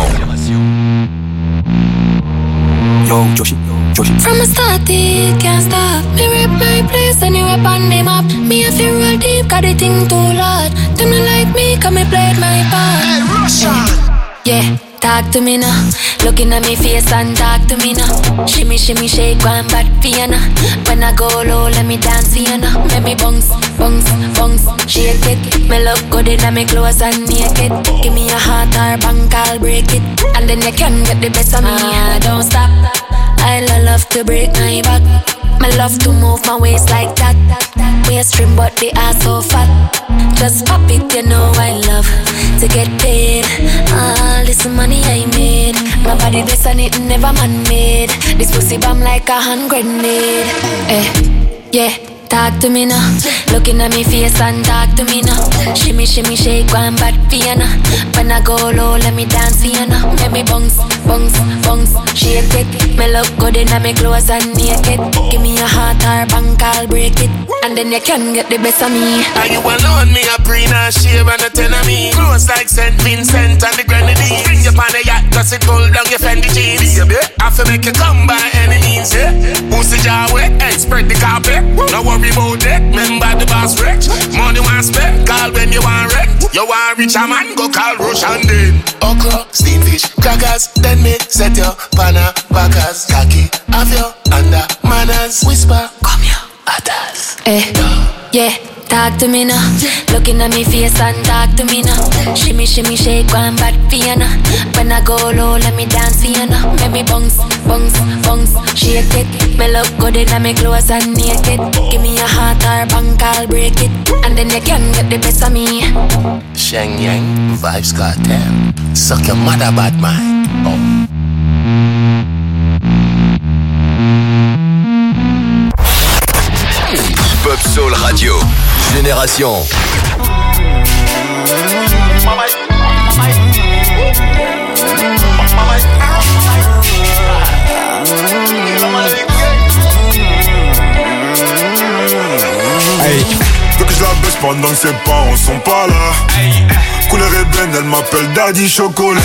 Yo, Joshi, Joshi. From a start, it can't stop. Me rep my place anywhere on the map. Me have to roll deep, cause the thing too loud. Them not like me, cause me played my part. Hey, Russia! Yeah, talk to me now. Looking at me face and talk to me now. Shimmy, shimmy, shake, one bad piano. When I go low, let me dance for you now. Make me bounce, bounce, bounce, shake it. Me look good in my clothes and naked. Give me a heart or bank, I'll break it. And then you can get the best of me. Ah, don't stop. I love to break my back. Me love to move my waist like that. Waist trim but the ass so fat. Just pop it, you know I love to get paid. All this money I made, my body blessed and it never man made. This pussy bomb like a hand grenade. Eh, yeah. Talk to me now. Looking at me face and talk to me now. Shimmy, shimmy, shake, one bad piano. When I go low, let me dance for you now. Make me bounce, bounce, bounce, shake it. Me look good in my clothes and naked. Give me a heart or bank, I'll break it. And then you can get the best of me. Are you alone? Me a bring a shave and a ten of me. Close like Saint Vincent and the Grenadines. Bring you on the yacht, cause it gold down your Fendi jeans. I feel make you come by any means, yeah. Pussy jaw wet, hey, spread the carpet. No worry about that, remember the boss rich. Money want spend, call when you want rent. You want rich a man, go call Rush and then okra, steamed fish, crackers. Then me set your panna, backers. Khaki, have your under manners. Whisper, come here, others. Eh, Yeah, talk to me now. Looking at me face and talk to me now. Shimmy, shimmy, shake one bad for you now. When I go low, let me dance for you now. Make me bounce, bounce, bounce, shake it. Me look good in my clothes and naked. Give me a heart or bank, I'll break it. And then you can get the best of me. Sheng Yang, Vibes Cartel. Suck your mother, bad man. Oh. Hip-Hop Soul Radio, Génération. Hey, veux que je la baisse pendant que ses parents sont pas là. Couleur ébène, elle m'appelle Daddy Chocolat.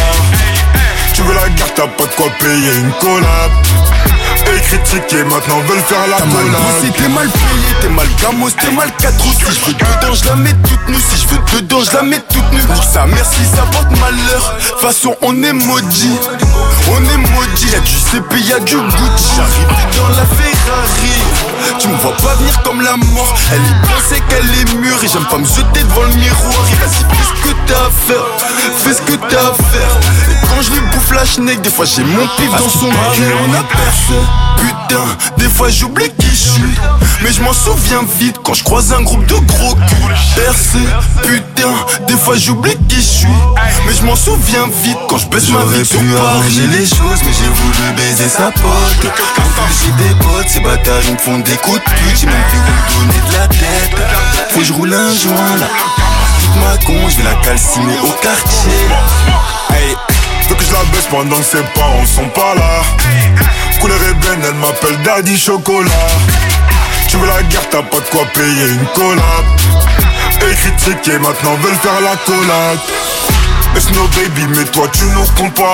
Tu veux la garde, t'as pas de quoi payer une collab. Et critiquer, maintenant veulent faire la collab. T'as mal bossé, t'es mal payé, t'es mal gamos, t'es mal quatre roues. Si je veux dedans, je la mets toute nue. Si je veux dedans, je la mets toute nue. Pour ça, merci, ça porte malheur. De toute façon, on est maudit. On est maudit, y'a du C P, y'a du Gucci. J'arrive dans la Ferrari. Tu me vois pas venir comme la mort. Elle y pensait qu'elle est mûre. Et j'aime pas me jeter devant le miroir. Et vas-y, fais ce que t'as à faire. Fais ce que t'as à faire. Et quand je lui bouffe la schneck, des fois j'ai mon pif dans son cul. On a percé. Putain, des fois j'oublie qui je suis. Mais je m'en souviens vite quand je croise un groupe de gros culs. Percé, putain, des fois j'oublie qui je suis. Mais je m'en souviens vite quand je baisse ma vie sur Paris. J'aurais pu arranger les choses mais j'ai voulu baiser sa pote. En plus j'ai des potes, ces bâtards ils me font des coups de pute. J'ai même vu me donner de la tête. Faut que je roule un joint là. Toute ma con, je vais la calciner au quartier là. Hey, veux que je la baisse pendant que ses parents sont pas là. Couleur ébène, elle m'appelle Daddy Chocolat. Tu veux la guerre, t'as pas de quoi payer une collab. Et critiquer, maintenant veulent faire la collab. It's no baby, mais toi tu nous compares.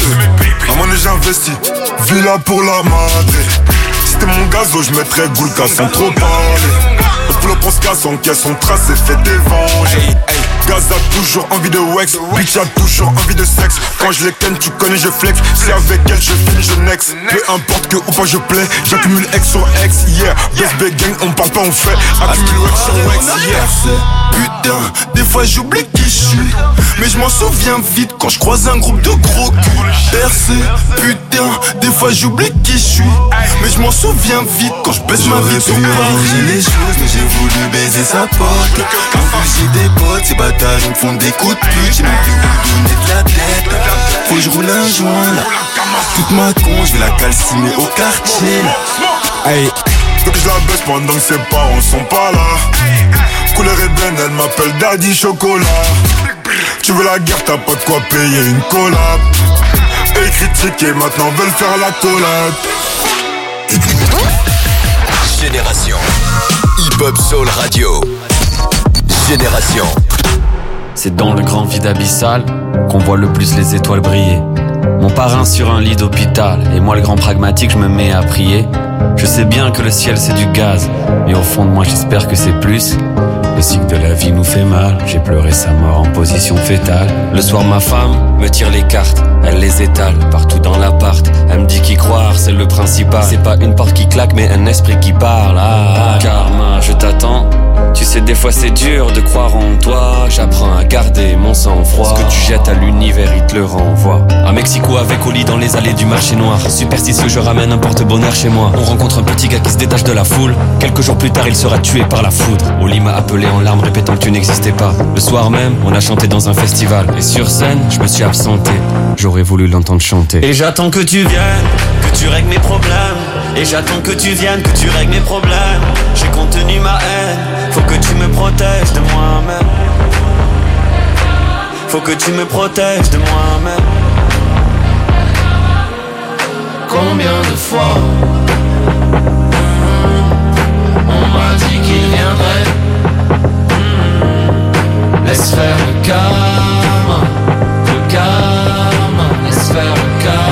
À mon âge j'investis, villa pour la madre. Si t'es mon gazo, je mettrais Goulka sans trop parler. Le flop on se casse, on caisse, on trace et fait des venges. Hey, hey. Gaz a toujours envie de wax, bitch a toujours envie de sexe. Quand je les ken, tu connais, je flex. Si avec elle, je finis, je next. Peu importe que ou pas je plais, j'accumule X sur X, yeah. Best big gang, on parle pas, on fait. Accumule X sur X, yeah. Putain, des fois j'oublie qui je suis. Mais je m'en souviens vite quand je croise un groupe de gros culs. Percé, putain, des fois j'oublie qui je suis. Mais je m'en souviens vite quand je baisse ma vie sur Paris. J'ai les choses, mais j'ai voulu baiser sa pote. En plus j'ai des potes, ces bâtards ils me font des coups de pute. J'ai même plus voulu donner de la tête. Faut que je roule un joint là. Toute ma con, je vais la calciner au quartier là. Hey, faut que je la baisse pendant que ses parents sont pas là. Couleur ébène, elle m'appelle Daddy Chocolat. Tu veux la guerre, t'as pas de quoi payer une collab. Et critiquer, maintenant veulent faire la collab. Génération Hip-Hop Soul Radio. Génération. C'est dans le grand vide abyssal qu'on voit le plus les étoiles briller. Mon parrain sur un lit d'hôpital, et moi le grand pragmatique, je me mets à prier. Je sais bien que le ciel c'est du gaz, mais au fond de moi j'espère que c'est plus. Le cycle de la vie nous fait mal, j'ai pleuré sa mort en position fétale. Le soir ma femme me tire les cartes, elle les étale partout dans l'appart. Elle me dit qu'y croire c'est le principal. C'est pas une porte qui claque mais un esprit qui parle. Ah, ah karma, je t'attends. Tu sais des fois c'est dur de croire en toi. J'apprends à garder mon sang-froid. Ce que tu jettes à l'univers il te le renvoie. À Mexico avec Oli dans les allées du marché noir. Superstitieux je ramène un porte-bonheur chez moi. On rencontre un petit gars qui se détache de la foule. Quelques jours plus tard il sera tué par la foudre. Oli m'a appelé en larmes répétant que tu n'existais pas. Le soir même on a chanté dans un festival. Et sur scène je me suis absenté. J'aurais voulu l'entendre chanter. Et j'attends que tu viennes, que tu règles mes problèmes. Et j'attends que tu viennes, que tu règles mes problèmes. J'ai contenu ma haine. Faut que tu me protèges de moi-même. Faut que tu me protèges de moi-même. Combien de fois on m'a dit qu'il viendrait. Laisse faire le karma, le karma, laisse faire le karma.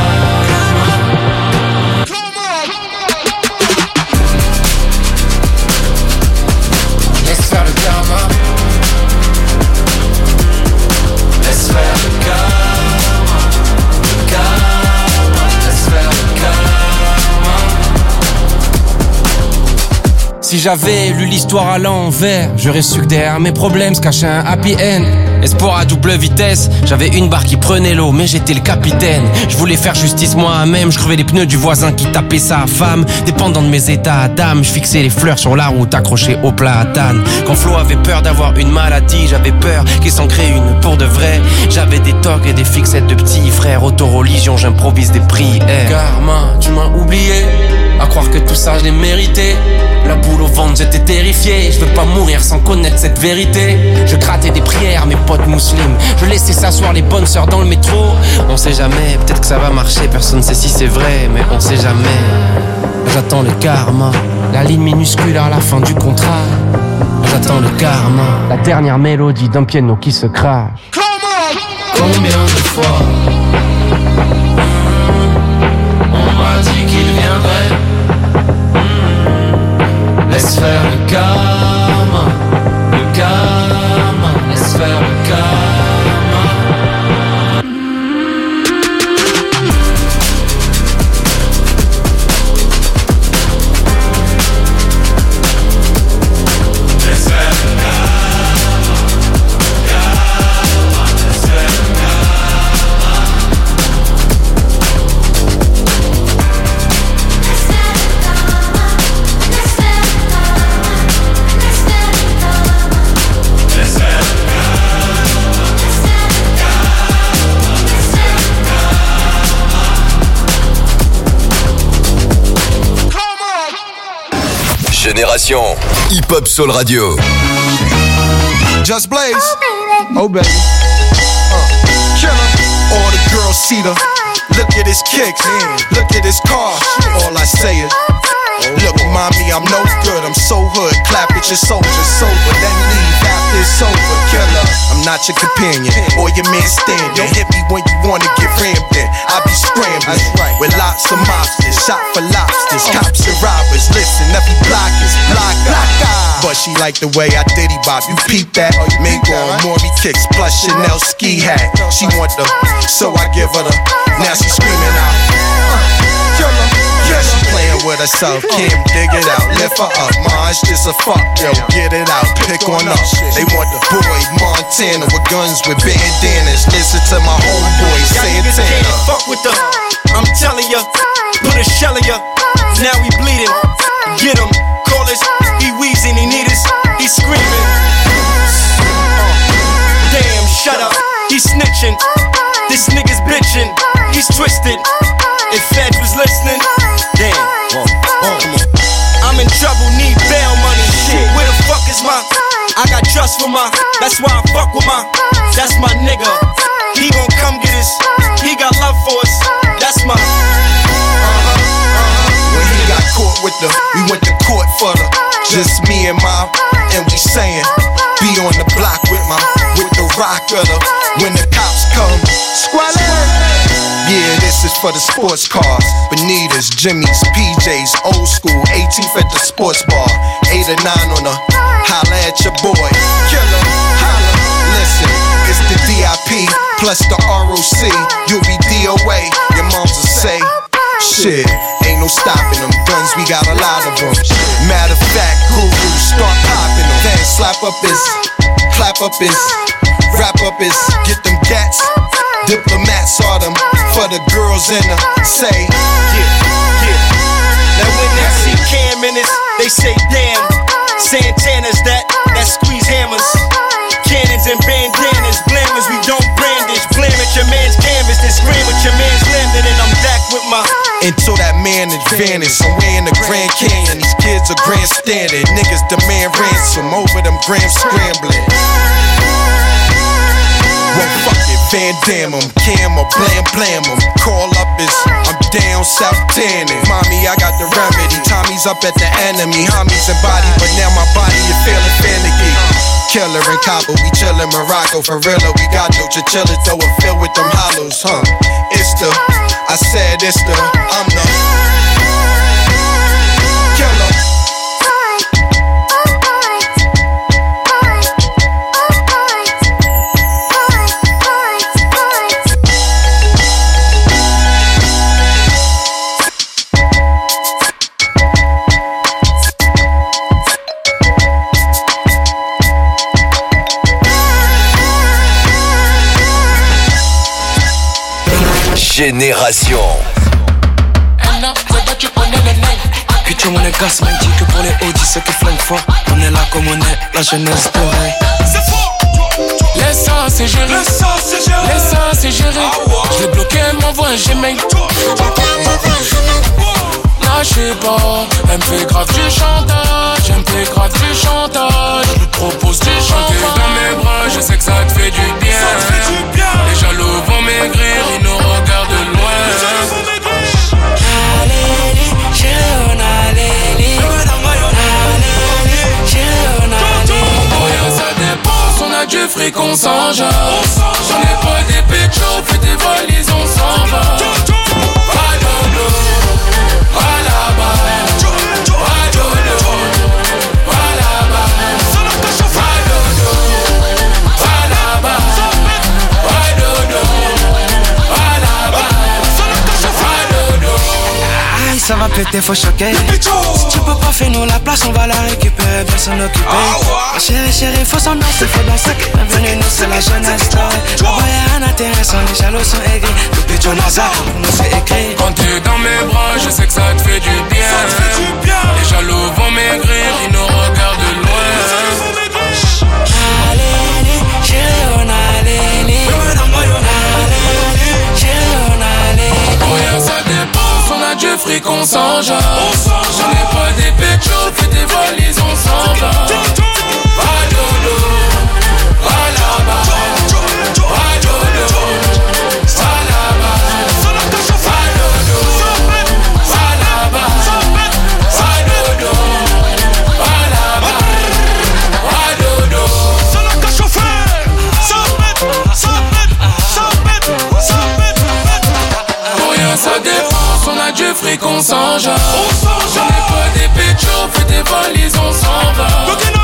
Si j'avais lu l'histoire à l'envers, j'aurais su que derrière mes problèmes se cachait un happy end. Espoir à double vitesse, j'avais une barre qui prenait l'eau, mais j'étais le capitaine. Je voulais faire justice moi-même, je crevais les pneus du voisin qui tapait sa femme. Dépendant de mes états d'âme, je fixais les fleurs sur la route accrochées au platane. Quand Flo avait peur d'avoir une maladie, j'avais peur qu'il s'en crée une pour de vrai. J'avais des tocs et des fixettes de petits frères. Auto-religion, j'improvise des prières. Karma, tu m'as oublié, à croire que tout ça je l'ai mérité. La boule au ventre, j'étais terrifié. Je veux pas mourir sans connaître cette vérité. Je grattais des prières, mes potes musulmans. Je laissais s'asseoir les bonnes sœurs dans le métro. On sait jamais, peut-être que ça va marcher. Personne sait si c'est vrai, mais on sait jamais. J'attends le karma, la ligne minuscule à la fin du contrat. J'attends le karma, la dernière mélodie d'un piano qui se crache. Combien de fois on m'a dit qu'il viendrait. Laisse faire le karma, le karma, laisse faire le karma. Génération Hip Hop Soul Radio. Just Blaze. Oh baby. Uh, killer. All the girls see the. Look at his kicks. Look at his car. All I say is. Look, mommy, I'm no good. I'm so hood. Clap at your soldiers sober. Then leave after it's over. Killer. I'm not your companion or your man stand. Don't hit me when you wanna get rammed in. I be scrambling with lots of mobsters. Shot for lobsters. Cops and robbers. Listen, every block is blocker. But she like the way I diddy bop. You peep that? Mingo and Maury kicks plus Chanel ski hat. She want the, so I give her the. Now she screaming out. Killer. Yeah, she playing with herself, Kim, dig it out, lift her up, ma, it's just a fuck, yo, get it out, pick on up. They want the boy, Montana, with guns with bandanas, listen to my homeboy, Santana. Fuck with the, I'm telling ya, put a shell in ya, now we bleeding, get him, call us, he wheezing, he need us, he screaming. Damn, shut up, he snitching, this nigga's bitching, he's twisted, if Fed was listening. Damn, whoa, whoa, come on. I'm in trouble, need bail money. Shit, where the fuck is my? I got trust for my. That's why I fuck with my. That's my nigga. He gon' come get us. He got love for us. That's my. Uh-huh, uh-huh. When he got caught with the, we went to court for the. Just me and my, and we saying, be on the block with my, with the rock of the. When the cops come, squalor. Yeah, this is for the sports cars. Bonitas, Jimmy's, P J's, old school, eighteenth at the sports bar. Eight or nine on the holla at your boy. Killer, holla, listen, it's the D I P plus the R O C. You'll be D O A, your moms will say, shit, ain't no stopping them. Guns, we got a lot of them. Matter of fact, Guru, start popping them. Then slap up his, clap up his, wrap up his, get them gats. Diplomats are them for the girls in the say, yeah, yeah. Now when they see Cam in this, they say damn. Santana's that, that squeeze hammers. Cannons and bandanas, blammers, we don't brandish. Blam at your man's canvas, then scream at your man's landing. And I'm back with my. Until that man is vanished, somewhere in the Grand Canyon. These kids are grandstanding. Niggas demand ransom over them grams scrambling. Well, fuck it, Van Damme 'em, Cam or blam blam 'em. Call up is, I'm down south tanning. Mommy, I got the remedy. Tommy's up at the enemy. Homies and body, but now my body is feeling finicky. Killer in Cabo, we chillin' Morocco. For real, we got no chinchilla, though it filled with them hollows, huh? It's the, I said it's the, I'm the killer. Génération. Culture monnaie casse, mec, dit que pour les Audi, ceux qui flinguent fort. On est là comme on est, la jeunesse dorée. C'est fort. Laisse ça, c'est géré. Laisse ça, c'est géré. Laisse ça, c'est géré. Je l'ai bloqué, elle m'envoie un Gmail. Lâchez pas, elle me fait grave du chantage. Elle me fait grave du chantage. Je lui propose du chanter dans mes bras. Je sais que ça te fait du bien. Ça te fait du bien. Les jaloux vont maigrir, ils nous regardent de loin. Les jaloux vont maigrir. Allez, chérie, on a allé. Allez, chérie, on a allé. Rien ça dépense, on a du fric, on s'en jette. J'en ai pas des péchos, fais des valises, on s'en va. Ça va péter, faut choquer. Si tu peux pas faire nous la place, on va la récupérer, bien s'en occuper. Ah, chérie, chérie, faut s'en danser, faut danser. Bienvenue, nous c'est la jeunesse dorée. Là-bas y'a un intéressant, les jaloux sont aigris. Depuis John Hazard, pour nous c'est écrit. Quand t'es dans mes bras, je sais que ça te fait du bien. Ça te fait du bien. Les jaloux vont maigrir, ils nous regardent de loin. Allez, chérie, on a allé. Allez, chérie, on a allé. Rien ça dépense, on a du fric, on s'en jette. J'en ai pas des péchos, fais des valises, on s'en va. Va dodo, va là-bas. Va dodo, va là-bas. Va dodo, va là-bas. Va dodo, va là-bas. Va dodo. C'est là que je fais. Ça pète, ça pète, ça pète, ça pète. Pour rien ça dépense, on a du fric, on s'en jette. J'en ai pas des péchos, fais des valises, on s'en va.